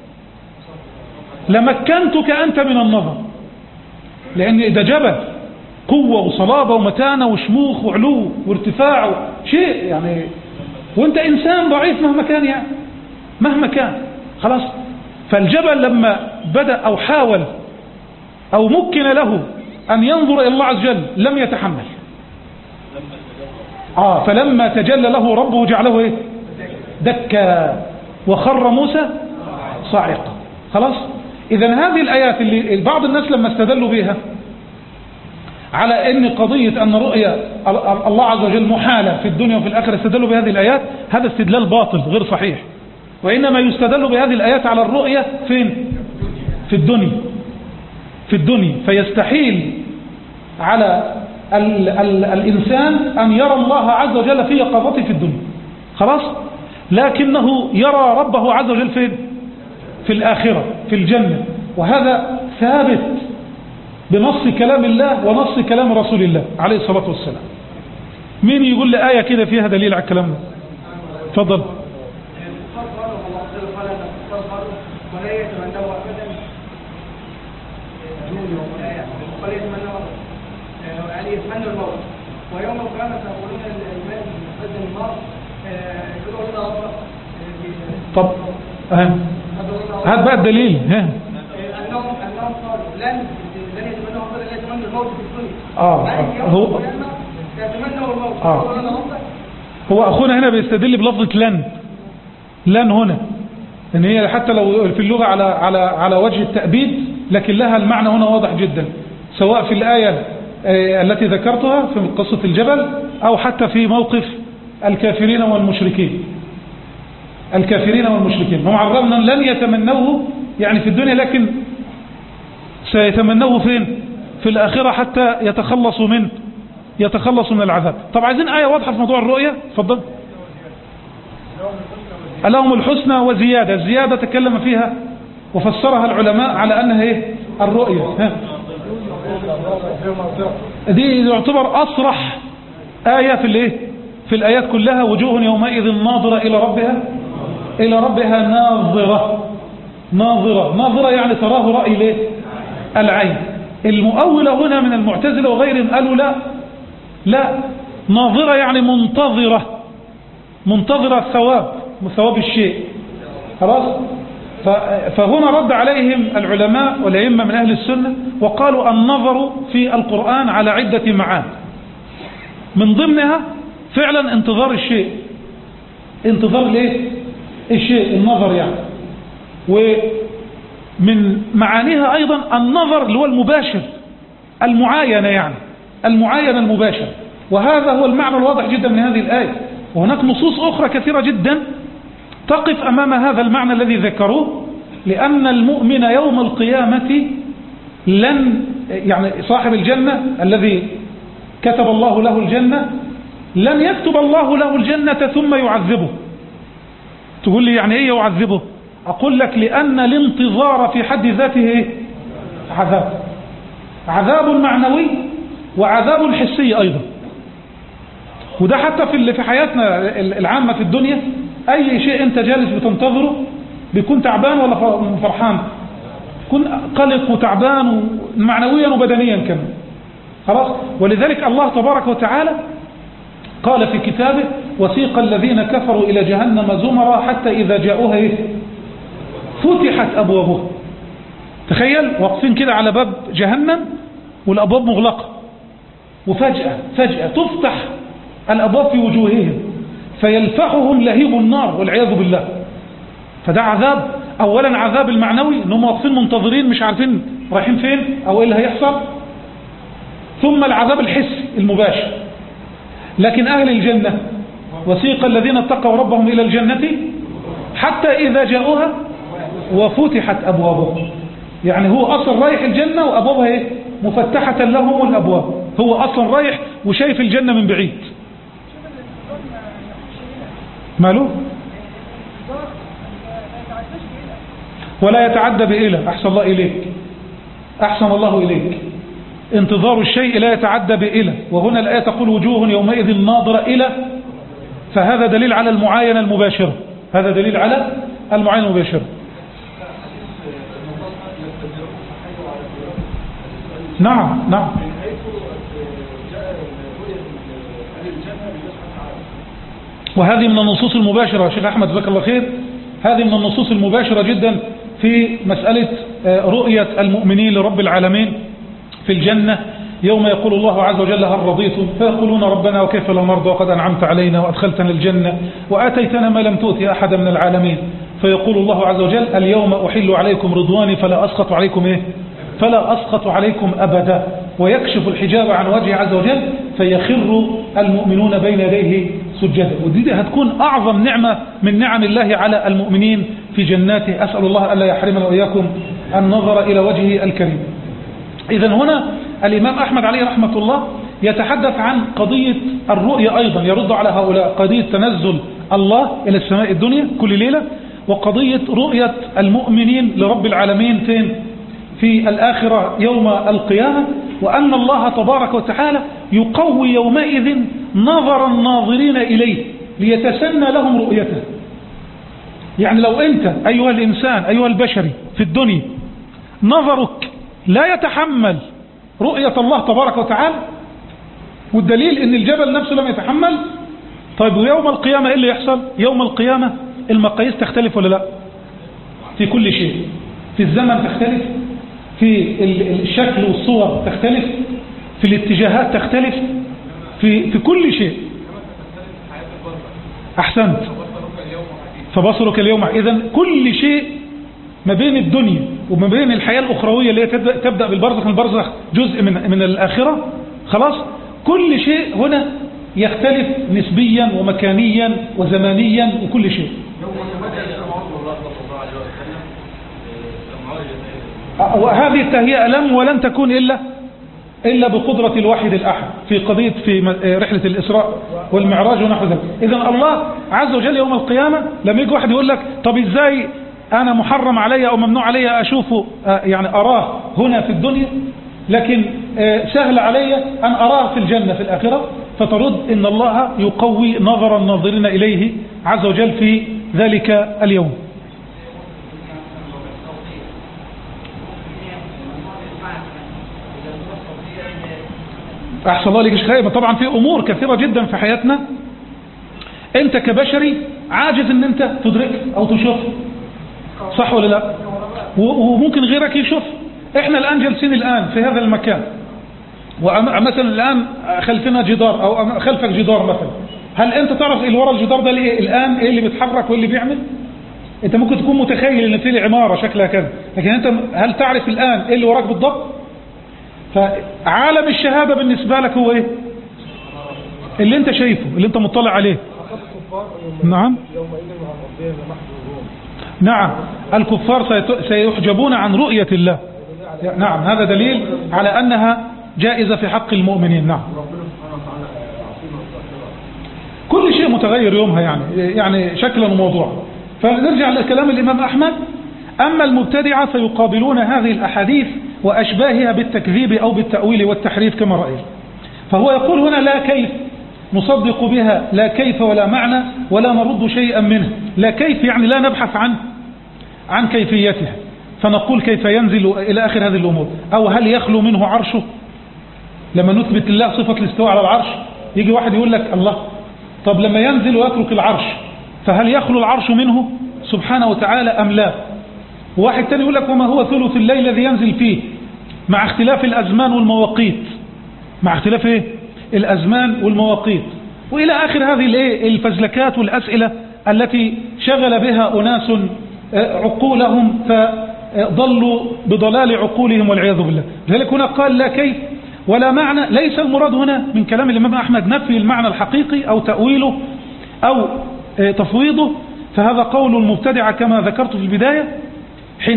لمكنتك أنت من النظر، لأن ده جبل قوة وصلابة ومتانة وشموخ وعلو وارتفاع شيء يعني، وانت إنسان ضعيف مهما كان، يعني مهما كان خلاص. فالجبل لما بدأ أو حاول أو مكن له أن ينظر إلى الله عز وجل لم يتحمل. فلما تجلى له ربه جعله دكا وخر موسى صاعقا. خلاص. إذن هذه الآيات اللي بعض الناس لما استدلوا بها على أن قضية أن رؤية الله عز وجل محالة في الدنيا وفي الآخرة، استدلوا بهذه الآيات، هذا استدلال باطل غير صحيح. وإنما يستدل بهذه الآيات على الرؤية فين؟ في الدنيا، في الدنيا. فيستحيل على الإنسان أن يرى الله عز وجل في يقظته في الدنيا، خلاص، لكنه يرى ربه عز وجل فين؟ في الآخرة في الجنة. وهذا ثابت بنص كلام الله ونص كلام رسول الله عليه الصلاة والسلام. مين يقول لي آية كده فيها دليل على الكلام ده؟ تفضل. ويوم القيامة يقولون المال قدم النار يقولوا إلى ربك. طب هات بقى الدليل. أنهم قالوا لن يتمنوا أفضل إلا يتمنوا الموت في الدنيا. هو يتمنوا الموت. هو أخونا هنا بيستدل بلفظة لن هنا، إن هي حتى لو في اللغة على وجه التأبيد، لكن لها المعنى هنا واضح جدا، سواء في الآية التي ذكرتها في قصة الجبل أو حتى في موقف الكافرين والمشركين. الكافرين والمشركين هم عرفنا لن يتمنوه يعني في الدنيا، لكن سيتمنوه فين؟ في الآخرة حتى يتخلصوا من العذاب. طب عايزين آية واضحة في موضوع الرؤية. تفضل. لهم الحسنى وزيادة. الزيادة تكلم فيها وفسرها العلماء على أنها الرؤية. دي يعتبر أصرح آية في الآيات كلها. وجوه يومئذ ناظرة إلى ربها ناظرة يعني تراه رأي العين. المؤولة هنا من المعتزلة وغيرهم قالوا لا ناظرة يعني منتظرة ثواب الشيء. خلاص. فهنا رد عليهم العلماء والأئمة من أهل السنة وقالوا النظر في القرآن على عدة معان، من ضمنها فعلا انتظار الشيء، انتظار الايه؟ الشيء، النظر يعني. ومن معانيها أيضا النظر اللي هو المباشر، المعاينة يعني، المعاينة المباشر، وهذا هو المعنى الواضح جدا من هذه الآية. وهناك نصوص أخرى كثيرة جدا تقف أمام هذا المعنى الذي ذكروه، لأن المؤمن يوم القيامة لن، يعني صاحب الجنة الذي كتب الله له الجنة، لن يكتب الله له الجنة ثم يعذبه. تقول لي يعني ايه يعذبه؟ أقول لك لأن الانتظار في حد ذاته عذاب، عذاب معنوي وعذاب حسي أيضا. وده حتى في حياتنا العامة في الدنيا، أي شيء أنت جالس بتنتظره بيكون تعبان ولا فرحان؟ يكون قلق وتعبان معنويا وبدنيا كمان، خلاص. ولذلك الله تبارك وتعالى قال في كتابه وسيق الذين كفروا إلى جهنم زمرا حتى إذا جاءوها فتحت أبوابها. تخيل واقفين كده على باب جهنم والأبواب مغلقة، وفجأة تفتح الأبواب في وجوههم فيلفحهم لهيب النار والعياذ بالله. فده عذاب، أولا عذاب المعنوي أنهم واقفين منتظرين مش عارفين رايحين فين أو إيه اللي هيحصل، ثم العذاب الحسي المباشر. لكن أهل الجنة وسيق الذين اتقوا ربهم إلى الجنة حتى إذا جاءوها وفتحت أبوابها، يعني هو أصلا رايح الجنة وأبوابها إيه؟ مفتحة لهم الأبواب، هو أصلا رايح وشايف الجنة من بعيد. ماله؟ ولا يتعدى بإله. أحسن الله إليك، أحسن الله إليك. انتظار الشيء لا يتعدى بإله. وهنا الآية تقول وجوه يومئذ ناظرة إلى، فهذا دليل على المعاينة المباشرة، هذا دليل على المعاينة المباشرة. نعم. وهذه من النصوص المباشرة يا شيخ أحمد جزاك الله خير، هذه من النصوص المباشرة جدا في مسألة رؤية المؤمنين لرب العالمين في الجنة، يوم يقول الله عز وجل هل رضيتم؟ فيقولون ربنا وكيف لا نرضى وقد أنعمت علينا وأدخلتنا الجنة وآتيتنا ما لم تؤت أحدا من العالمين. فيقول الله عز وجل اليوم أحل عليكم رضواني فلا أسخط عليكم إيه؟ فلا أسخط عليكم أبدا. ويكشف الحجاب عن وجهه عز وجل فيخر المؤمنون بين يديه سجدا. ودي هتكون أعظم نعمة من نعم الله على المؤمنين في جناته. أسأل الله ألا يحرمنا وإياكم النظر إلى وجهه الكريم. إذن هنا الإمام أحمد عليه رحمة الله يتحدث عن قضية الرؤية أيضا، يرد على هؤلاء قضية تنزل الله إلى السماء الدنيا كل ليلة، وقضية رؤية المؤمنين لرب العالمين فين؟ في الآخرة يوم القيامة، وأن الله تبارك وتعالى يقوي يومئذ نظر الناظرين إليه ليتسنى لهم رؤيته. يعني لو أنت أيها الإنسان أيها البشري في الدنيا نظرك لا يتحمل رؤية الله تبارك وتعالى، والدليل أن الجبل نفسه لم يتحمل، طيب ويوم القيامة إيه اللي يحصل؟ يوم القيامة المقاييس تختلف ولا لا؟ في كل شيء، في الزمن تختلف، في الشكل والصور تختلف، في الاتجاهات تختلف، في كل شيء. أحسنت، فبصرك اليوم. إذن كل شيء ما بين الدنيا وما بين الحياة الأخروية اللي هي تبدأ بالبرزخ، البرزخ جزء من الآخرة، خلاص كل شيء هنا يختلف نسبيا ومكانيا وزمانيا وكل شيء. وهذه التهيئة لم ولن تكون إلا بقدرة الواحد الأحد في قضية في رحلة الإسراء والمعراج ونحو ذلك. إذن الله عز وجل يوم القيامة لما يجي واحد يقول لك طب إزاي أنا محرم علي أو ممنوع علي أشوفه، يعني أراه هنا في الدنيا، لكن سهل علي أن أراه في الجنة في الآخرة، فترد إن الله يقوي نظر الناظرين إليه عز وجل في ذلك اليوم. أحسن الله لك شيء. طبعا في أمور كثيرة جدا في حياتنا أنت كبشري عاجز أن أنت تدرك أو تشوف، صح ولا لا؟ وممكن غيرك يشوف. احنا الآن جالسين الآن في هذا المكان، ومثلا الآن خلفنا جدار أو خلفك جدار مثلا، هل أنت تعرف اللي ورا الجدار ده الآن إيه اللي بيتحرك واللي بيعمل؟ أنت ممكن تكون متخيل إن في عمارة شكلها كذا، لكن أنت هل تعرف الآن إيه اللي وراك بالضبط؟ فعالم الشهادة بالنسبة لك هو إيه؟ اللي أنت شايفه، اللي أنت مطلع عليه. نعم نعم، الكفار سيحجبون عن رؤية الله. نعم، هذا دليل على أنها جائزة في حق المؤمنين. نعم، كل شيء متغير يومها يعني شكلا وموضوعا. فنرجع لكلام الإمام أحمد. أما المبتدعة فيقابلون هذه الأحاديث وأشباهها بالتكذيب أو بالتأويل والتحريف كما رأيت. فهو يقول هنا لا كيف نصدق بها، لا كيف ولا معنى ولا نرد شيئا منه. لا كيف يعني لا نبحث عن كيفيتها، فنقول كيف ينزل إلى آخر هذه الأمور، أو هل يخلو منه عرشه. لما نثبت الله صفة الاستواء على العرش، يجي واحد يقول لك الله، طب لما ينزل ويترك العرش فهل يخلو العرش منه سبحانه وتعالى أم لا؟ وواحد تاني يقول لك وما هو ثلث الليل الذي ينزل فيه، مع اختلاف الأزمان والمواقيت، مع اختلاف إيه؟ الأزمان والمواقيت، وإلى آخر هذه الفزلكات والأسئلة التي شغل بها أناس عقولهم فضلوا بضلال عقولهم والعياذ بالله. لذلك هنا قال لا كيف ولا معنى. ليس المراد هنا من كلام الإمام أحمد نفي المعنى الحقيقي أو تأويله أو تفويضه، فهذا قول المبتدعة كما ذكرت في البداية. حين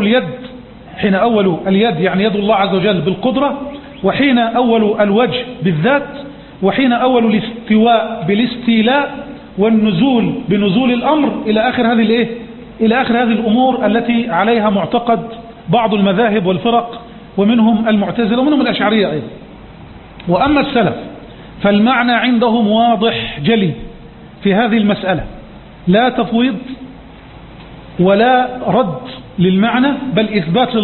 أول اليد يعني يد الله عز وجل بالقدرة، وحين أول الوجه بالذات، وحين أول الاستواء بالاستيلاء، والنزول بنزول الأمر، إلى آخر هذه الأمور التي عليها معتقد بعض المذاهب والفرق، ومنهم المعتزلة ومنهم الأشعرية أيضا. وأما السلف فالمعنى عندهم واضح جلي في هذه المسألة، لا تفويض ولا رد للمعنى، بل إثبات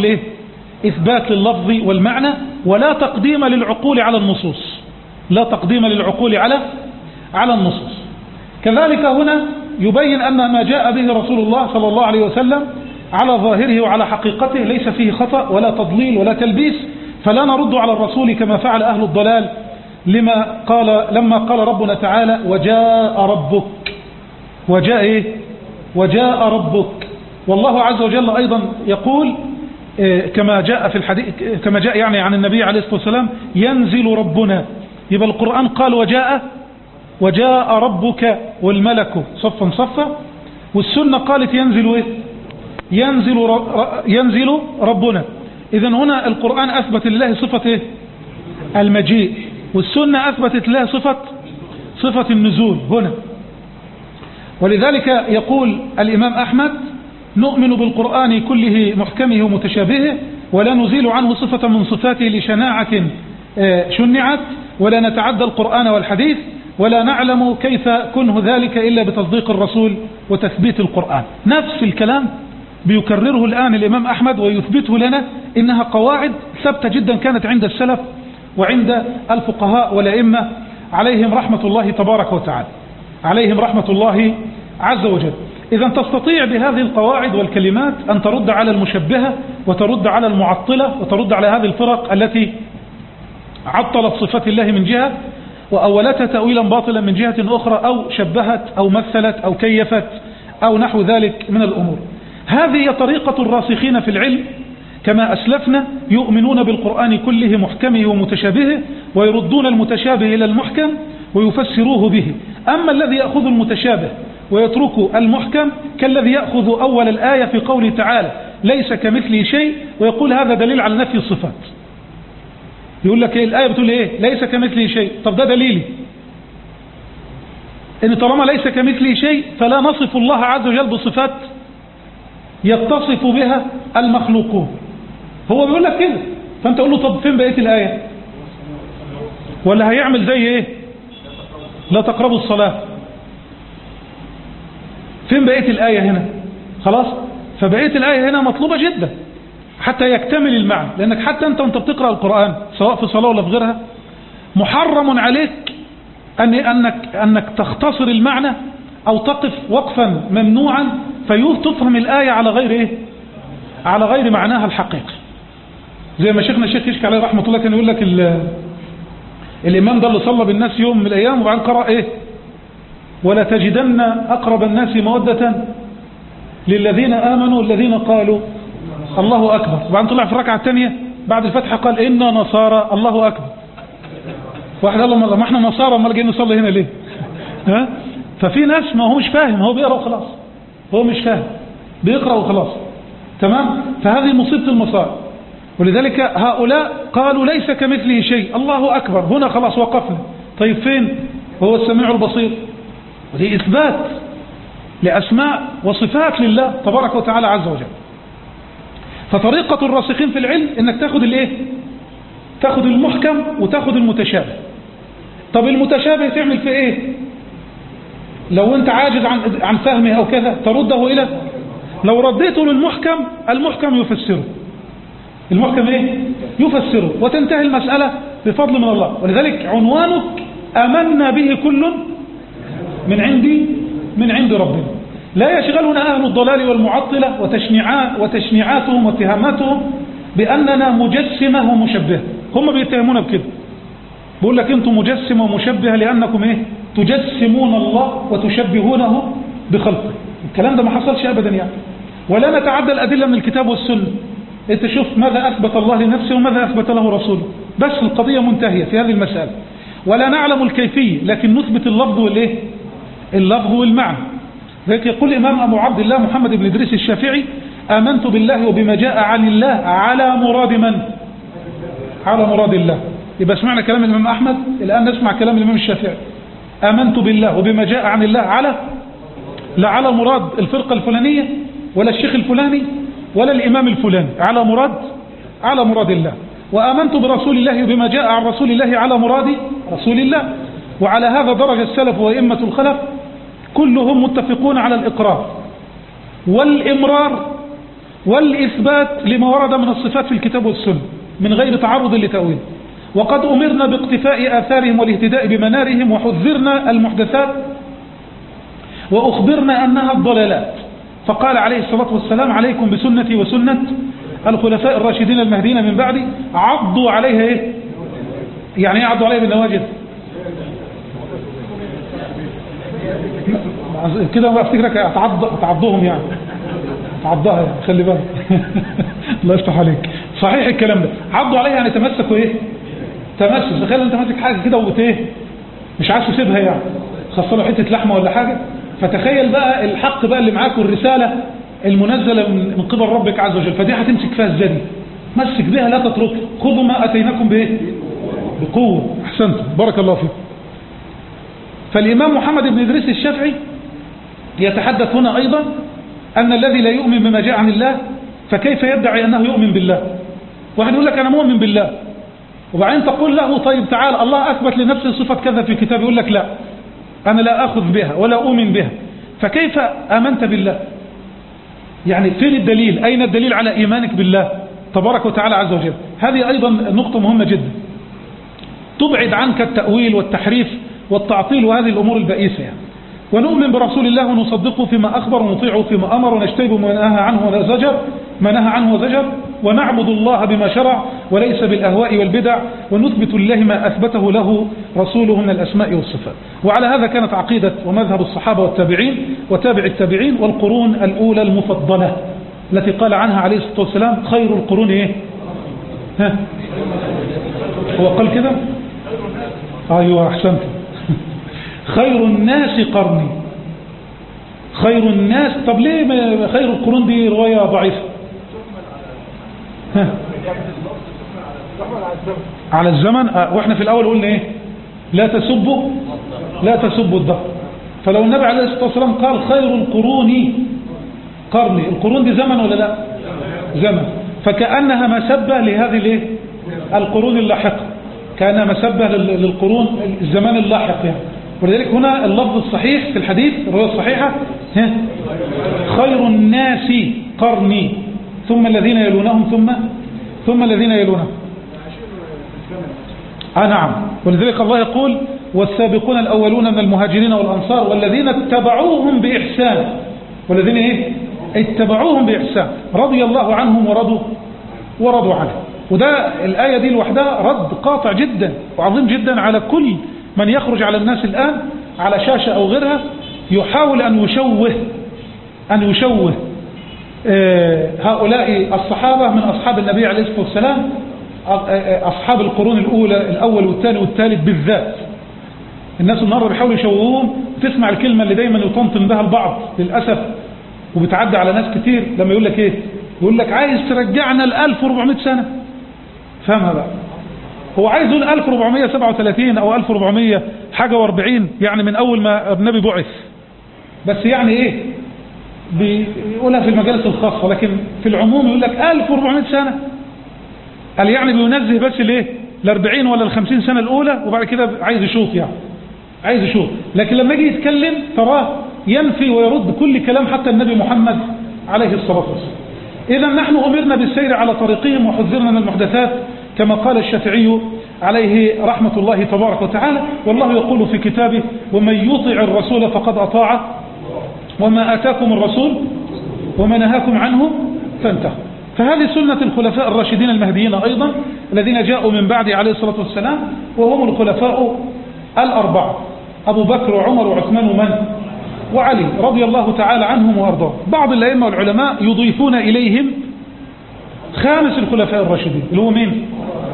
لللفظ والمعنى، ولا تقديم للعقول على النصوص، لا تقديم للعقول على النصوص. كذلك هنا يبين أن ما جاء به رسول الله صلى الله عليه وسلم على ظاهره وعلى حقيقته ليس فيه خطأ ولا تضليل ولا تلبيس، فلا نرد على الرسول كما فعل أهل الضلال لما قال ربنا تعالى وجاء ربك. والله عز وجل أيضا يقول كما جاء في الحديث، كما جاء يعني عن النبي عليه الصلاة والسلام ينزل ربنا. يبقى القرآن قال وجاء ربك والملك صفا صفا، والسنة قالت ينزل ربنا. إذن هنا القرآن أثبت لله صفة المجيء، والسنة أثبتت لله صفة النزول هنا. ولذلك يقول الإمام أحمد نؤمن بالقرآن كله محكمه ومتشابهه، ولا نزيل عنه صفة من صفاته لشناعة شنعت، ولا نتعدى القرآن والحديث، ولا نعلم كيف كنه ذلك إلا بتصديق الرسول وتثبيت القرآن. نفس الكلام بيكرره الآن الإمام أحمد ويثبته لنا، إنها قواعد ثابتة جدا كانت عند السلف وعند الفقهاء والأئمة عليهم رحمة الله تبارك وتعالى، عليهم رحمة الله عز وجل. إذا تستطيع بهذه القواعد والكلمات أن ترد على المشبهة، وترد على المعطلة، وترد على هذه الفرق التي عطلت صفات الله من جهة، وأولتها تأويلا باطلا من جهة أخرى، أو شبهت أو مثلت أو كيفت أو نحو ذلك من الأمور. هذه طريقة الراسخين في العلم كما أسلفنا، يؤمنون بالقرآن كله محكمه ومتشابهه، ويردون المتشابه إلى المحكم ويفسروه به. أما الذي يأخذ المتشابه ويترك المحكم كالذي يأخذ أول الآية في قوله تعالى ليس كمثله شيء، ويقول هذا دليل على نفي الصفات. يقول لك الآية بتقول ليس كمثله شيء، طب ده دليلي إن طالما ليس كمثله شيء فلا نصف الله عز وجل بصفات يتصف بها المخلوقون. هو بيقول لك كده، فأنت تقول له طب فين بقية الآية؟ ولا هيعمل زي لا تقربوا الصلاة. فين بقية الآية هنا؟ خلاص، فبقية الآية هنا مطلوبة جدا حتى يكتمل المعنى، لأنك حتى أنت وانت بتقرأ القرآن سواء في صلاة ولا في غيرها محرم عليك أنك تختصر المعنى أو تقف وقفا ممنوعا فتفهم الآية على غير إيه؟ على غير معناها الحقيقي. زي ما شيخنا الشيخ يشكي عليه رحمة الله كان يقول لك الإمام ده اللي صلى بالناس يوم من الأيام وبعدين قرأ إيه؟ ولا تجدن أقرب الناس مودة للذين آمنوا الذين قالوا الله أكبر، وبعدين طلع في الركعة الثانية بعد الفتحة قال إنا نصارى الله أكبر. واحد قال له ما احنا نصارى امال جايين نصلي هنا ليه؟ ها؟ ففي ناس ما هو مش فاهم، هو بيقرأ وخلاص، هو مش فاهم بيقرأ وخلاص. تمام؟ فهذه مصيبة المصائب. ولذلك هؤلاء قالوا ليس كمثله شيء، الله أكبر، هنا خلاص وقفنا. طيب فين؟ هو السميع البصير. ودي إثبات لأسماء وصفات لله تبارك وتعالى عز وجل. فطريقة الراسخين في العلم انك تاخد الايه؟ تاخد المحكم وتاخد المتشابه. طب المتشابه تعمل فيه ايه؟ لو انت عاجز عن فهمه او كذا ترده الى، لو رديته للمحكم المحكم يفسره، المحكم ايه؟ يفسره، وتنتهي المسألة بفضل من الله. ولذلك عنوانك آمنا به كل من عند ربنا. لا يشغلنا أهل الضلال والمعطلة وتشنيعاتهم واتهاماتهم بأننا مجسمة ومشبهة. هم بيتهمون بكده، بيقول لك انتم مجسمة ومشبهة لأنكم ايه؟ تجسمون الله وتشبهونه بخلقه. الكلام ده ما حصلش أبدا يعني. ولا نتعدى الأدلة من الكتاب والسنة. انت شوف ماذا أثبت الله لنفسه وماذا أثبت له رسوله، بس القضية منتهية في هذه المسألة. ولا نعلم الكيفية لكن نثبت اللفظ والايه؟ اللفظ والمعنى. ذلك يقول الإمام أبو عبد الله محمد بن إدريس الشافعي آمنت بالله وبما جاء عن الله على مراد من؟ على مراد الله. يبقى سمعنا كلام الإمام أحمد، الآن نسمع كلام الإمام الشافعي. آمنت بالله وبما جاء عن الله على، لا على مراد الفرقة الفلانية ولا الشيخ الفلاني ولا الإمام الفلاني، على مراد الله. وآمنت برسول الله وبما جاء عن رسول الله على مراد رسول الله. وعلى هذا درج السلف وإمة الخلف كلهم متفقون على الإقرار والإمرار والإثبات لما ورد من الصفات في الكتاب والسنة من غير تعرض لتأويل. وقد أمرنا باقتفاء آثارهم والاهتداء بمنارهم، وحذرنا المحدثات وأخبرنا أنها الضلالات. فقال عليه الصلاة والسلام عليكم بسنتي وسنة الخلفاء الراشدين المهديين من بعدي عضوا عليها ايه؟ يعني ايه عضوا عليها بالنواجذ؟ كده ما افتكرك هتعضهم يعني، تعضها يعني، خلي بالك. الله يفتح عليك. صحيح الكلام ده، عضوا عليها يعني تمسكوا ايه؟ تمسك. تخيل انت ماسك حاجه كده وايه؟ مش عايز تسيبها يعني، خاصه له حته لحمه ولا حاجه. فتخيل بقى الحق بقى اللي معاك والرساله المنزله من قبل ربك عز وجل، فدي هتمسك فيها ازاي؟ مسك بها لا تترك، خذوا ما اتيناكم بايه؟ بقوه. احسنت، بارك الله فيك. فالامام محمد بن ادريس الشافعي يتحدث هنا ايضا ان الذي لا يؤمن بما جاء عن الله فكيف يدعي انه يؤمن بالله؟ واحد يقول لك انا مؤمن بالله، وبعدين تقول له طيب تعال الله اثبت لنفسه صفه كذا في الكتاب، يقول لك لا انا لا اخذ بها ولا اؤمن بها، فكيف امنت بالله؟ يعني فين الدليل؟ اين الدليل على ايمانك بالله تبارك وتعالى عز وجل؟ هذه ايضا نقطه مهمه جدا تبعد عنك التاويل والتحريف والتعطيل وهذه الامور البائسه يعني. ونؤمن برسول الله ونصدقه فيما أخبر ونطيعه فيما أمر ونجتنب ما نهى عنه وزجر ونعبد الله بما شرع وليس بالأهواء والبدع ونثبت لله ما أثبته له رسوله من الأسماء والصفات. وعلى هذا كانت عقيدة ومذهب الصحابة والتابعين وتابع التابعين والقرون الأولى المفضلة التي قال عنها عليه الصلاة والسلام خير القرون إيه؟ ها؟ هو قال كده؟ أيوة أحسنت. خير الناس قرني، خير الناس. طب ليه خير القرون دي رواية ضعيفة؟ على الزمن. واحنا في الاول قلنا ايه؟ لا تسبوا الدهر. فلو النبي عليه الصلاة والسلام قال خير القرون قرني، القرون دي زمن ولا لا؟ زمن. فكأنها مسبة لهذه الايه؟ القرون اللاحقة، كأنها مسبة للقرون الزمان اللاحق يعني. ولذلك هنا اللفظ الصحيح في الحديث الرواية الصحيحة خير الناس قرني ثم الذين يلونهم ثم الذين يلونهم. نعم. ولذلك الله يقول والسابقون الأولون من المهاجرين والأنصار والذين اتبعوهم بإحسان والذين إيه؟ اتبعوهم بإحسان رضي الله عنهم ورضوا عنه. وده الآية دي لوحدها رد قاطع جدا وعظيم جدا على كل من يخرج على الناس الآن على شاشة أو غيرها يحاول أن يشوه هؤلاء الصحابة من أصحاب النبي عليه الصلاة والسلام، أصحاب القرون الأول والثاني والثالث بالذات. الناس النهارده بيحاولوا يشوهوهم. تسمع الكلمة اللي دايما يطنطن بها البعض للأسف وبتعدي على ناس كتير لما يقول لك إيه؟ يقول لك عايز ترجعنا ل 1400 سنة. فهمها بقى، هو عايز يقول 1437 أو 1400 حاجة و40 يعني من أول ما النبي بعث، بس يعني إيه بيقولها في المجالس الخاصة، لكن في العموم يقول لك 1400 سنة. قال يعني بينزه بس الايه ال40 ولا ال50 سنة الأولى وبعد كده عايز يشوط، يعني عايز يشوط. لكن لما يجي يتكلم تراه ينفي ويرد كل كلام حتى النبي محمد عليه الصلاة والسلام. إذا نحن أمرنا بالسير على طريقهم وحذرنا من المحدثات كما قال الشافعي عليه رحمة الله تبارك وتعالى. والله يقول في كتابه ومن يطع الرسول فقد أطاع وما آتاكم الرسول وما نهاكم عنه فانتهوا. فهذه سنة الخلفاء الراشدين المهديين أيضا الذين جاءوا من بعد عليه الصلاة والسلام، وهم الخلفاء الأربعة أبو بكر وعمر وعثمان وعلي رضي الله تعالى عنهم وأرضاهم. بعض الأئمة والعلماء يضيفون إليهم خامس الخلفاء الراشدين اللي هو مين؟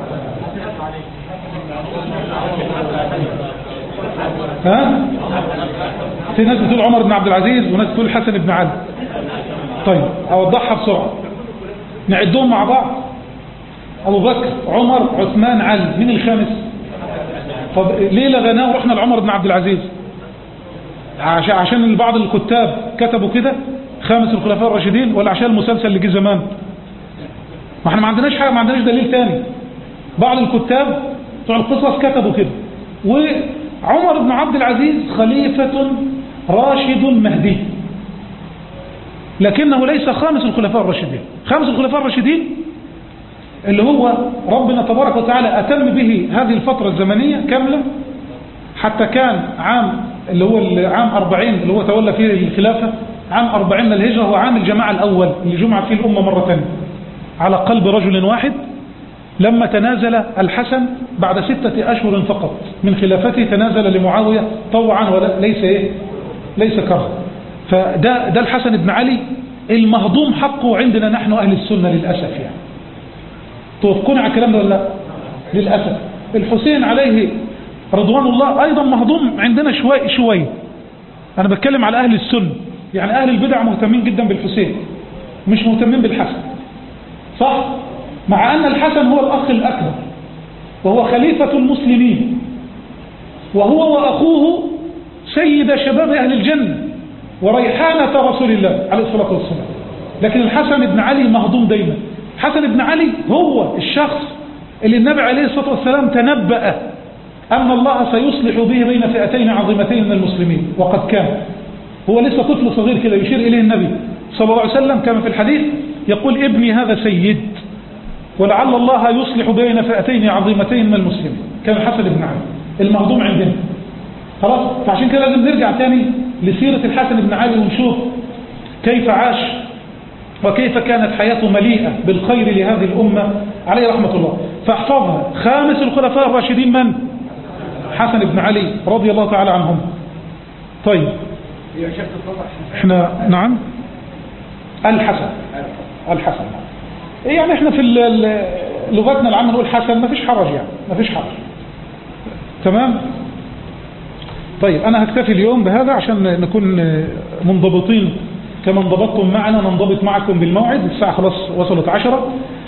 ها؟ في ناس بتقول عمر بن عبد العزيز وناس بتقول حسن بن علي. طيب أوضحها بسرعة نعدهم مع بعض. أبو بكر عمر عثمان علي، مين الخامس؟ طب ليه لغناه ورحنا لعمر بن عبد العزيز؟ عشان بعض الكتاب كتبوا كده خامس الخلفاء الراشدين، ولا عشان المسلسل اللي جه زمان؟ ما احنا ما عندناش حاجة، ما عندناش دليل تاني. بعض الكتاب بتوع القصص كتبوا كده. وعمر بن عبد العزيز خليفة راشد مهدي، لكنه ليس خامس الخلفاء الراشدين. خامس الخلفاء الراشدين اللي هو ربنا تبارك وتعالى أتم به هذه الفترة الزمنية كاملة حتى كان عام اللي هو عام 40 اللي هو تولى فيه الخلافة، عام 40 من الهجرة هو عام الجماعة الأول اللي جمعت فيه الأمة مرة ثانية على قلب رجل واحد، لما تنازل الحسن بعد 6 أشهر فقط من خلافته، تنازل لمعاوية طوعا ليس كره. فده الحسن بن علي المهضوم حقه عندنا نحن أهل السنة للأسف. يعني توافقون على الكلام ده ولا لا؟ للأسف. الحسين عليه رضوان الله أيضا مهضوم عندنا شوي. أنا بتكلم على أهل السنة، يعني أهل البدع مهتمين جدا بالحسين مش مهتمين بالحسن، صح؟ مع أن الحسن هو الأخ الأكبر وهو خليفة المسلمين، وهو وأخوه سيد شباب أهل الجنة وريحانة رسول الله عليه الصلاة والسلام. لكن الحسن بن علي مهضوم دايما. حسن بن علي هو الشخص اللي النبي عليه الصلاة والسلام تنبأ أن الله سيصلح به بين فئتين عظيمتين من المسلمين، وقد كان. هو لسه طفل صغير كده يشير إليه النبي صلى الله عليه وسلم كما في الحديث يقول ابني هذا سيد ولعل الله يصلح بين فئتين عظيمتين من المسلمين. كان الحسن بن علي المهضوم عندنا. خلاص، فعشان كده لازم نرجع تاني لسيرة الحسن بن علي ونشوف كيف عاش وكيف كانت حياته مليئة بالخير لهذه الأمة عليه رحمة الله. فاحفظها، خامس الخلفاء الراشدين من؟ حسن بن علي رضي الله تعالى عنهم. طيب احنا نعم الحسن يعني احنا في لغتنا العامة نقول حسن، ما فيش حرج، يعني ما فيش حرج. تمام. طيب أنا هكتفي اليوم بهذا عشان نكون منضبطين كما انضبطتم معنا، ننضبط معكم بالموعد. الساعة خلاص وصلت 10.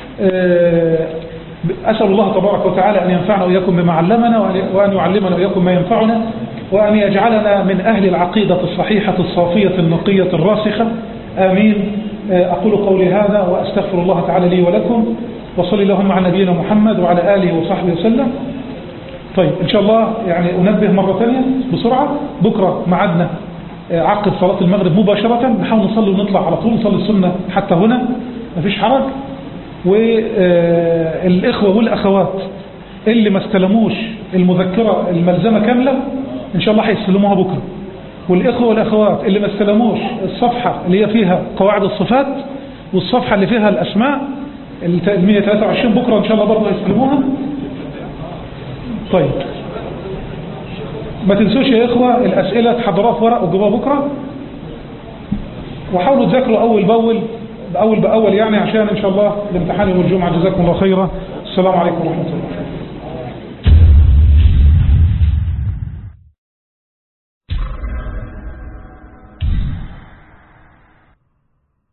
أسأل الله تبارك وتعالى أن ينفعنا وإياكم بما علمنا، وأن يعلمنا وإياكم ما ينفعنا، وأن يجعلنا من أهل العقيدة الصحيحة الصافية النقية الراسخة. آمين. أقول قولي هذا وأستغفر الله تعالى لي ولكم، وصلي اللهم على نبينا محمد وعلى آله وصحبه وسلم. طيب إن شاء الله يعني أنبه مرة ثانية بسرعة، بكرة معدنا عقد صلاة المغرب مباشرة، نحاول نصلي ونطلع على طول، نصلي السنة حتى هنا مفيش حرج. والإخوة والأخوات اللي ما استلموش المذكرة الملزمة كاملة إن شاء الله هيستلموها بكرة، والإخوة والأخوات اللي ما استلموش الصفحة اللي هي فيها قواعد الصفات والصفحة اللي فيها الأسماء 123 بكرة إن شاء الله برضه يستلموها. طيب ما تنسوش يا إخوة الأسئلة تحضروها في ورق وجيبوها بكرة، وحاولوا تذاكروا أول بأول يعني عشان إن شاء الله الامتحان يوم الجمعة. جزاكم الله خيرا. السلام عليكم ورحمة الله.